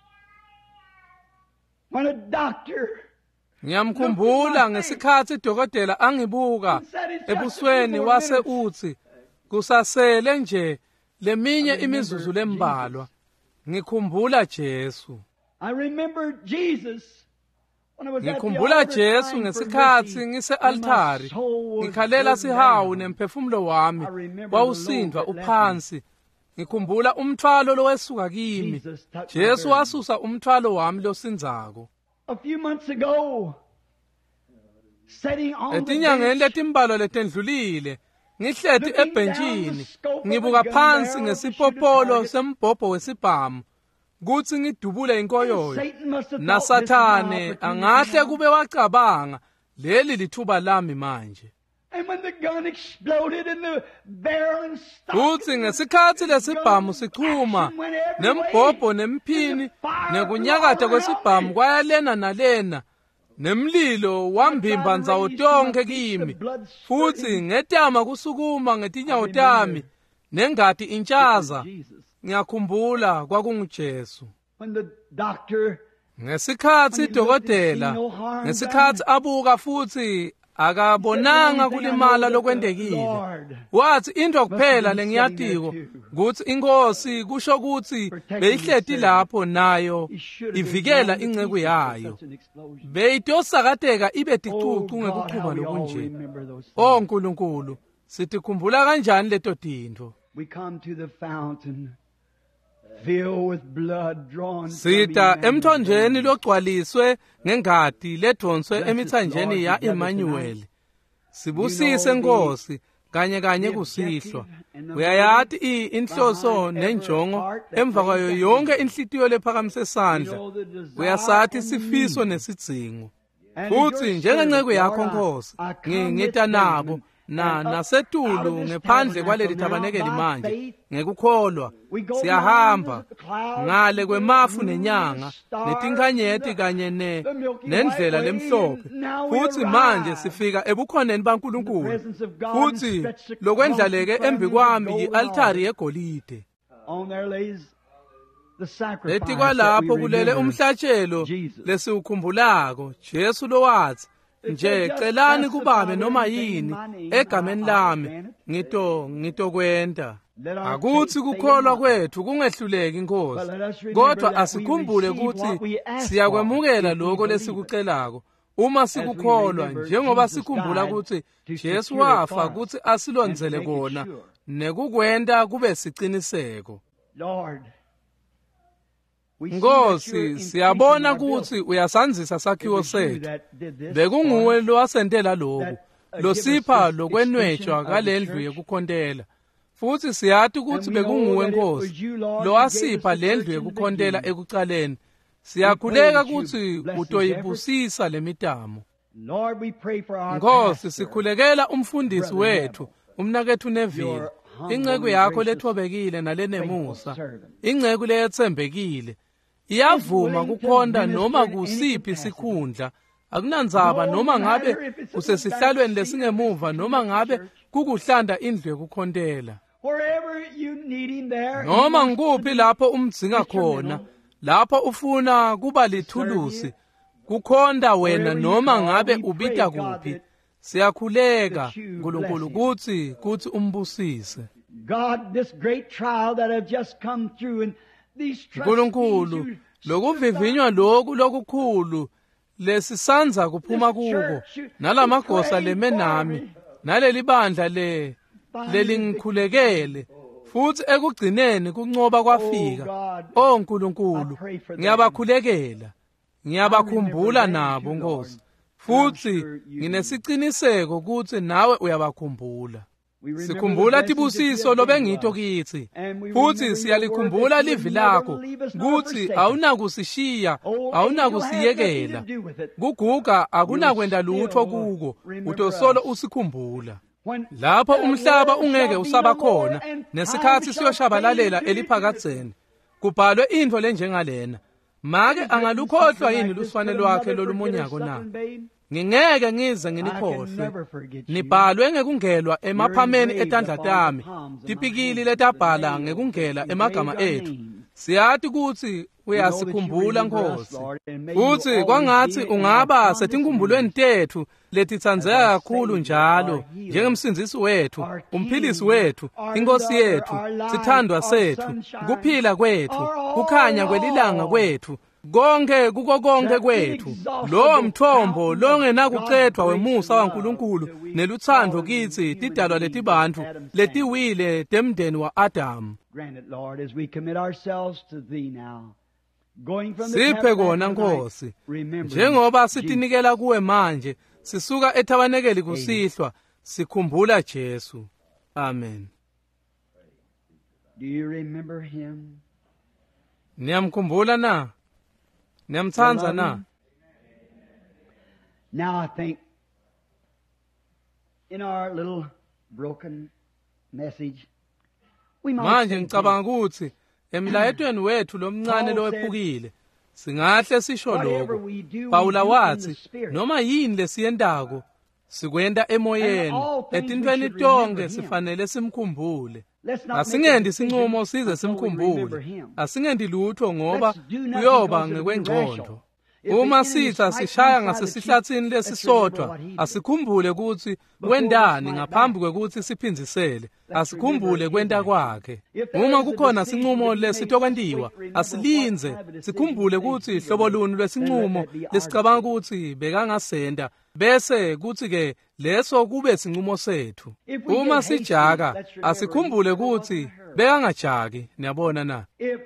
[SPEAKER 2] when a doctor
[SPEAKER 1] ngiyamkhumbula ngesikhathi idokotela angibuka ebusweni wase uthi kusasele nje leminye imizuzu lembalwa. Ngikhumbula Jesu.
[SPEAKER 2] I remember Jesus when I was
[SPEAKER 1] ngikhumbula Jesu ngesikhathi ngise altari ngikhalela sihawu nemphefumulo wami wawusindwa uphansi. Ngikhumbula umthwalo lowesuka kimi. Jesu wasusa umthwalo wami losindzako.
[SPEAKER 2] A few months ago, sitting on the
[SPEAKER 1] etinyangeni letimbalwa letendlulile ngihleti ebhentshini ngibuka phansi ngesipopolo sembhobho wesibhamu kuthi ngidubule inkoyoyo naSathane angahle kube wacabanga leli lithuba lami manje.
[SPEAKER 2] And when the gun exploded and the barrel and stock,
[SPEAKER 1] kuthi ngesikhathi lesibhamu sichuma nembhobho nemphini nekunyakatha kwesibhamu kwayalena nalena nemlilo wambimba nzawo tonke kimi futhi ngetama kusukuma ngetinyawo tami nengati intshaza. Ngiyakhumbula kwakunguJesu.
[SPEAKER 2] when the doctor
[SPEAKER 1] Ngesikhathi idokotela ngesikhathi abuka futhi akabonanga kulimala lokwendekile. Wathi into kuphela lengiyatiko ukuthi inkosi kusho ukuthi beyihleti lapho nayo ivikela ingceku yayo. Beyitosakateka ibe ticucu ngekuqhuba lokunje. Oh Nkulunkulu, sitikhumbula kanjani leto tinto.
[SPEAKER 2] we come to the fountain filled with blood drawn
[SPEAKER 1] Sita emthonjeni logcwaliswe ngengadi ledonswe emithanjeni ya Emmanuel. Sibusise Nkosi kanye kanye kusihlwa. Uyayathi inhloso nenjongo emva kwayo yonke inhlitiyo lephakamise sandla. Uyasathi sifiso nesidzingo. Futhi njengenceku yakho Nkosi ngingita nabo na nasetulu ngephandle kwaleli tabanekeli manje ngekukholwa siyahamba ngale kwemafu nenyanga netinkhanyeti kanye ne nendlela lemhlophe futhi manje sifika ebukhoneni baNkulunkulu futhi lokwendlaleke embikwami ialtari yegolide.
[SPEAKER 2] on there lays the sacrifice
[SPEAKER 1] Ethi kwalapho kulele umhlatshelo lesiukhumbulako Jesu lowathi nje celani kubabe noma yini egameni lami ngito ngitokwenda. Akuthi kukholwa kwethu kungehluleki Nkosi, kodwa asikhumbule ukuthi siyakwemukela lokho lesikucelako uma sikukholwa njengoba sikhumbula ukuthi Jesu wafa ukuthi asilonzele kona nekukwenda kube siqiniseko.
[SPEAKER 2] Lord,
[SPEAKER 1] Nkosi siyabona ukuthi uyasanzisa sakhiwo sethu. Bekunguwe lowasentela lokhu losipha lokwenwetshwa kalendlu yekukhontela. Futhi siyathi ukuthi bekunguwe Nkosi lowasipha lendlu yekukhontela ekucaleni. Siyakhuleka ukuthi utoyibusisa lemitamo. Nkosi sikhulekela umfundisi wethu umnakethu Neville, ingceku yakho lethobekile nalenemusa, ingceku leyethembekile. Iyavuma kukhonda noma kusiphi sikhundla, akunandzaba noma ngabe kusesihlalweni lesingemuva noma ngabe kukuhlanda indlu yekukhontela. Noma ngikuphi lapho umdzinga khona, lapho ufuna kuba lithulusi, kukhonda wena noma ngabe ubita kuphi, siyakhuleka Nkulunkulu ukuthi kuthi umbusise.
[SPEAKER 2] God, this great trial that have just come through and
[SPEAKER 1] Nkulunkulu lokuvivinywa lokhu lokukhulu lesisanza kuphuma kuko nalamagosa leme nami naleli bandla le lelingikhulekele futhi ekugcineni kuncoba kwafika. Oh Nkulunkulu, ngiyabakhulekela, ngiyabakhumbula nabo Nkosi, futhi nginesiqiniseko ukuthi nawe uyabakhumbula. Sikhumbula tibusiso lobengito kithi, futhi siyalikhumbula livi lakho, kuthi awunakusishiya, awunakusiyekela. Kuguga akunakwenda lutho kuko, utosolo usikhumbula. Lapho umhlaba ungeke usaba khona, nesikhathi siyoshabalalela eliphakadzeni, kubhalwe into lenjengalena. Make angalukhohlwa yini luswane lwakhe lolumunyako na? Ngingeke ngize nginikhohlwe. Nibhalwe ngekungelwa emaphameni etandla tami, tipikili letabhala ngekungela emagama ethu. Siyathi ukuthi uyasikhumbula Nkosi, futhi kwangathi ungaba setinkumbulweni tethu letitsandzeka kakhulu njalo, njengemsindisi wethu, umphilisi wethu, inkosi yethu, sithandwa sethu, kuphila kwethu, kukhanya kwelilanga kwethu, konke kuko konke kwethu, lo mthombo longenakucedwa wemusa waNkulunkulu neluthando kithi tidalwa letibantu letiwile temndeni wa Adamu. Siphe kona Nkosi, njengoba sitinikela kuwe manje, sisuka ethabanekeli kusihlwa, sikhumbula Jesu. Amen.
[SPEAKER 2] Do you remember him?
[SPEAKER 1] Niyamkhumbula na? Niyamthanza na?
[SPEAKER 2] Now I think in our little broken message we might
[SPEAKER 1] manje ngicabanga ukuthi emlayetweni wethu lomncane lowephukile singahle sisho lokho. Pawula wathi noma yini lesiyendako sikwenda emoyeni, etintweni tonke sifanele simkhumbule. Asingendi sinqumo size simkhumbule, asingendi lutho ngoba kuyoba ngekwengcondo. Uma sitha sishaya ngasesihlathini lesisodwa, asikhumbule ukuthi wendani ngaphambi kwekuthi siphinzisele, asikhumbule kwenta kwakhe. Uma kukhona sinqumo lesitokwendiwa, asilinze sikhumbule ukuthi hlobo luni lwesinqumo lesicabanga ukuthi bekangasenda, bese kuthi ke leso kube sinqumo sethu. Uma sijaka, asikhumbule ukuthi bekangajaki. Niyabona na?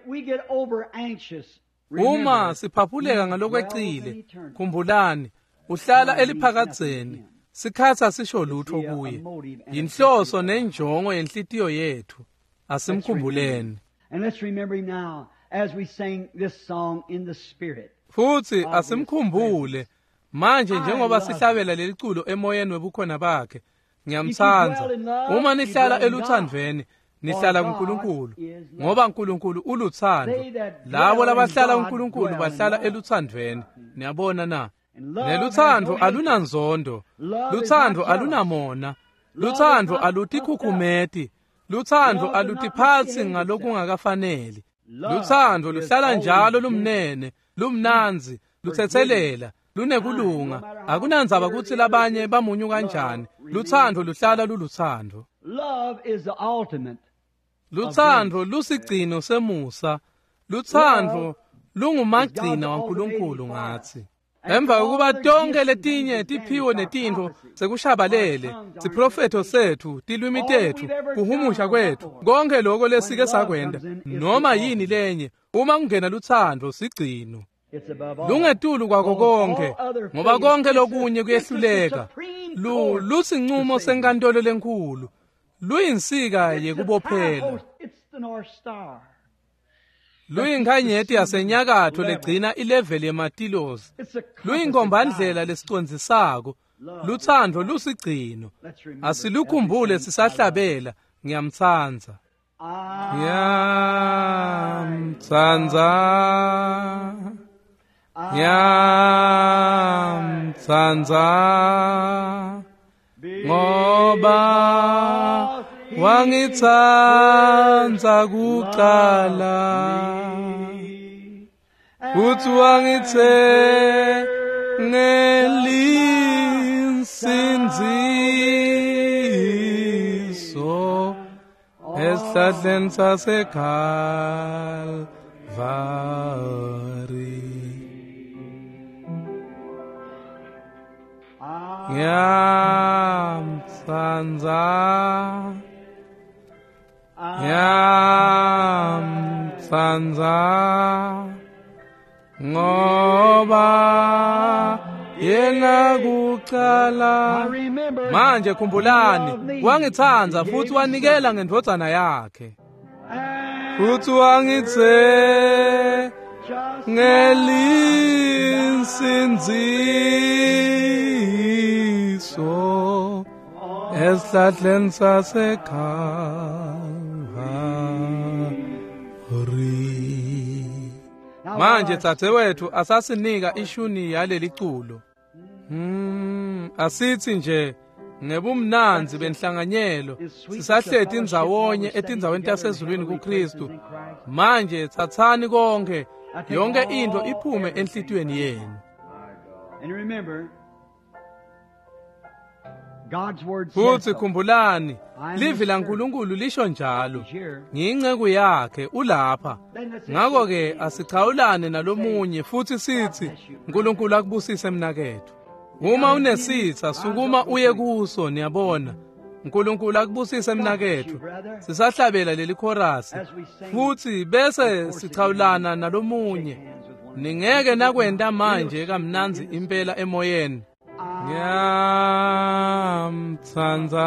[SPEAKER 1] Uma siphaphuleka ngalokwecile, khumbulani, uhlala eliphakadzeni, sikhatha sisho lutho kuye. Yinhloso nenjongo yenhlitiyo yethu, asimkhumbuleni. Futhi asimkhumbule manje njengoba sihlabela leli culo emoyeni webukhona bakhe. Ngiyamthanza. Uma nihlala eluthandweni, nihlala kuNkulunkulu, ngoba uNkulunkulu uluthando. Labo labahlala kuNkulunkulu bahlala eluthandweni. Niyabona na? Neluthando alunanzondo, luthando alunamona, luthando alutikhukhumeti, luthando alutiphatsi ngalokungakafanele. Luthando luhlala njalo lumnene, lumnanzi, luthethelela, lunekulunga, akunandzaba ukuthi labanye bamunyu kanjani. Luthando luhlala luluthando. Luthando lusigcino semusa, luthando lungumagcina waNkulunkulu ngathi. Emva kokuba tonke letinye tiphiwo netintho sekushabalele, siprofeto sethu, tilwimi tethu, kuhumusha kwethu, konke lokho lesike sakwenda, noma yini lenye, uma kungena luthando sigcino. Lungetulu kwako konke, ngoba konke lokunye kuyehluleka. Lu lusinqumo senkantolo lenkulu, luyinsika yekubophela. Luyinkhanyeti yasenyakatho legcina ileveli yematilosi. Luyinkombandlela lesicondzisako. Luthando lusigcino. Asilukhumbule sisahlabela. Ngiyamthanza. Ngiyamthanza. Ngiyamthanza. Ngoba wangithanza kuqala, futhi wangithengelinsinziso esihlahleni saseKhalvari. Ngiyamthanza, ngiyamthanza, ngoba yena kuqala. Manje khumbulani, wangithanza futhi wanikela ngendodana yakhe. Futhi wangithe ngelinsinziso esihlahleni saseKalvari. Manje dzadzewethu asasinika ishuni yaleli culo. Hmm, asithi nje ngebumnanzi benhlanganyelo sisahleti indzawonye etindzaweni tasezulwini kuKristu. Manje thathani konke, yonke into iphume enhlitiyweni yenu. Futhi khumbulani, livi laNkulunkulu lisho njalo, ngiyinceku yakhe ulapha. Ngakho-ke asichawulane nalomunye futhi sithi uNkulunkulu akubusise mnakethu. Uma unesitha sukuma uye kuso, niyabona. uNkulunkulu akubusise mnakethu. Sisahlabela leli chorus futhi bese sichawulana nalomunye. Ningeke nakwenda manje kamnanzi impela emoyeni. Ngiyamthanza.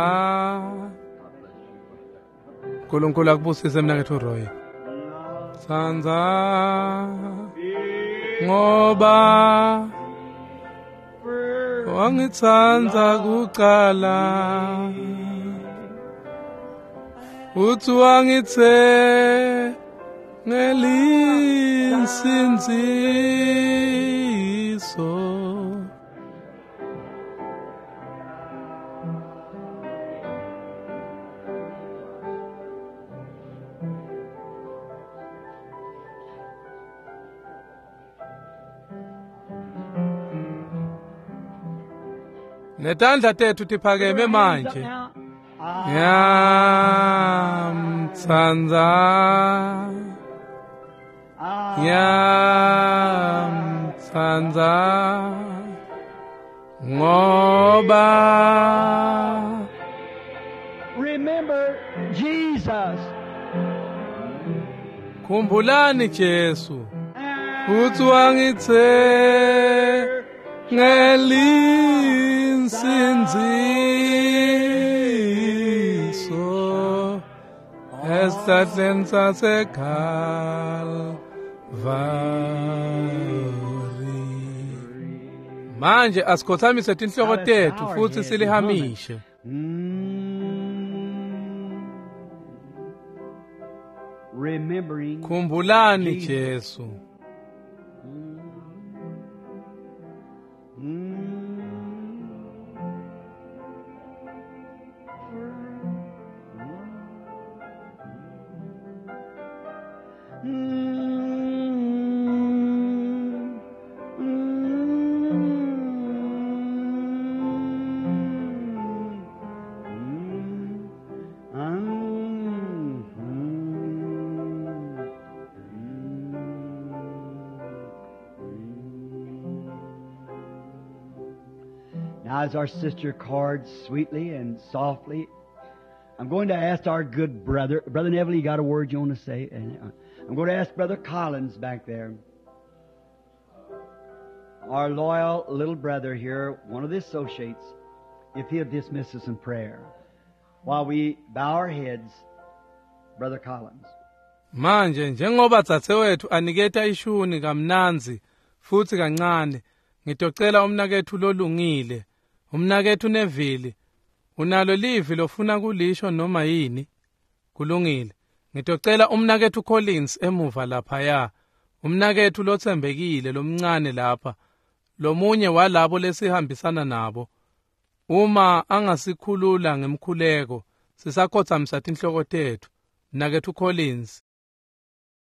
[SPEAKER 1] uNkulunkulu akubusise mnakethu Roy. Thanza ngoba wangithanza kuqala, uthi wangithe ngelinsinziso netandla tethu tiphakeme manje. Ngiyamthanza, ngiyamthanza, ngoba
[SPEAKER 2] remember Jesus.
[SPEAKER 1] Khumbulani Jesu, futhi wangithe ngelinsinziso esihlahleni saseKalvari. Manje asikhothamise tinhloko tethu futhi silihamishe.
[SPEAKER 2] Remembering
[SPEAKER 1] Khumbulani Jesu.
[SPEAKER 2] Now, as our sister chords sweetly and softly, I'm going to ask our good brother, Brother Neville, you got a word you want to say? And I'm going to ask Brother Collins back there, our loyal little brother here, one of the associates, if he'll dismiss us in prayer while we bow our heads. Brother Collins.
[SPEAKER 1] Manje njengoba dzadzewethu aniketa ishuni kamnanzi futhi kancane, ngitocela umnakethu lolungile, umnakethu Neville, unalo livi lofuna kulisho noma yini? Kulungile. Ngitocela umnakethu Collins emuva laphaya, umnakethu lothembekile lomncane lapha, lomunye walabo lesihambisana nabo. Uma angasikhulula ngemkhuleko, sisakhothamisa tinhloko tethu, mnakethu Collins.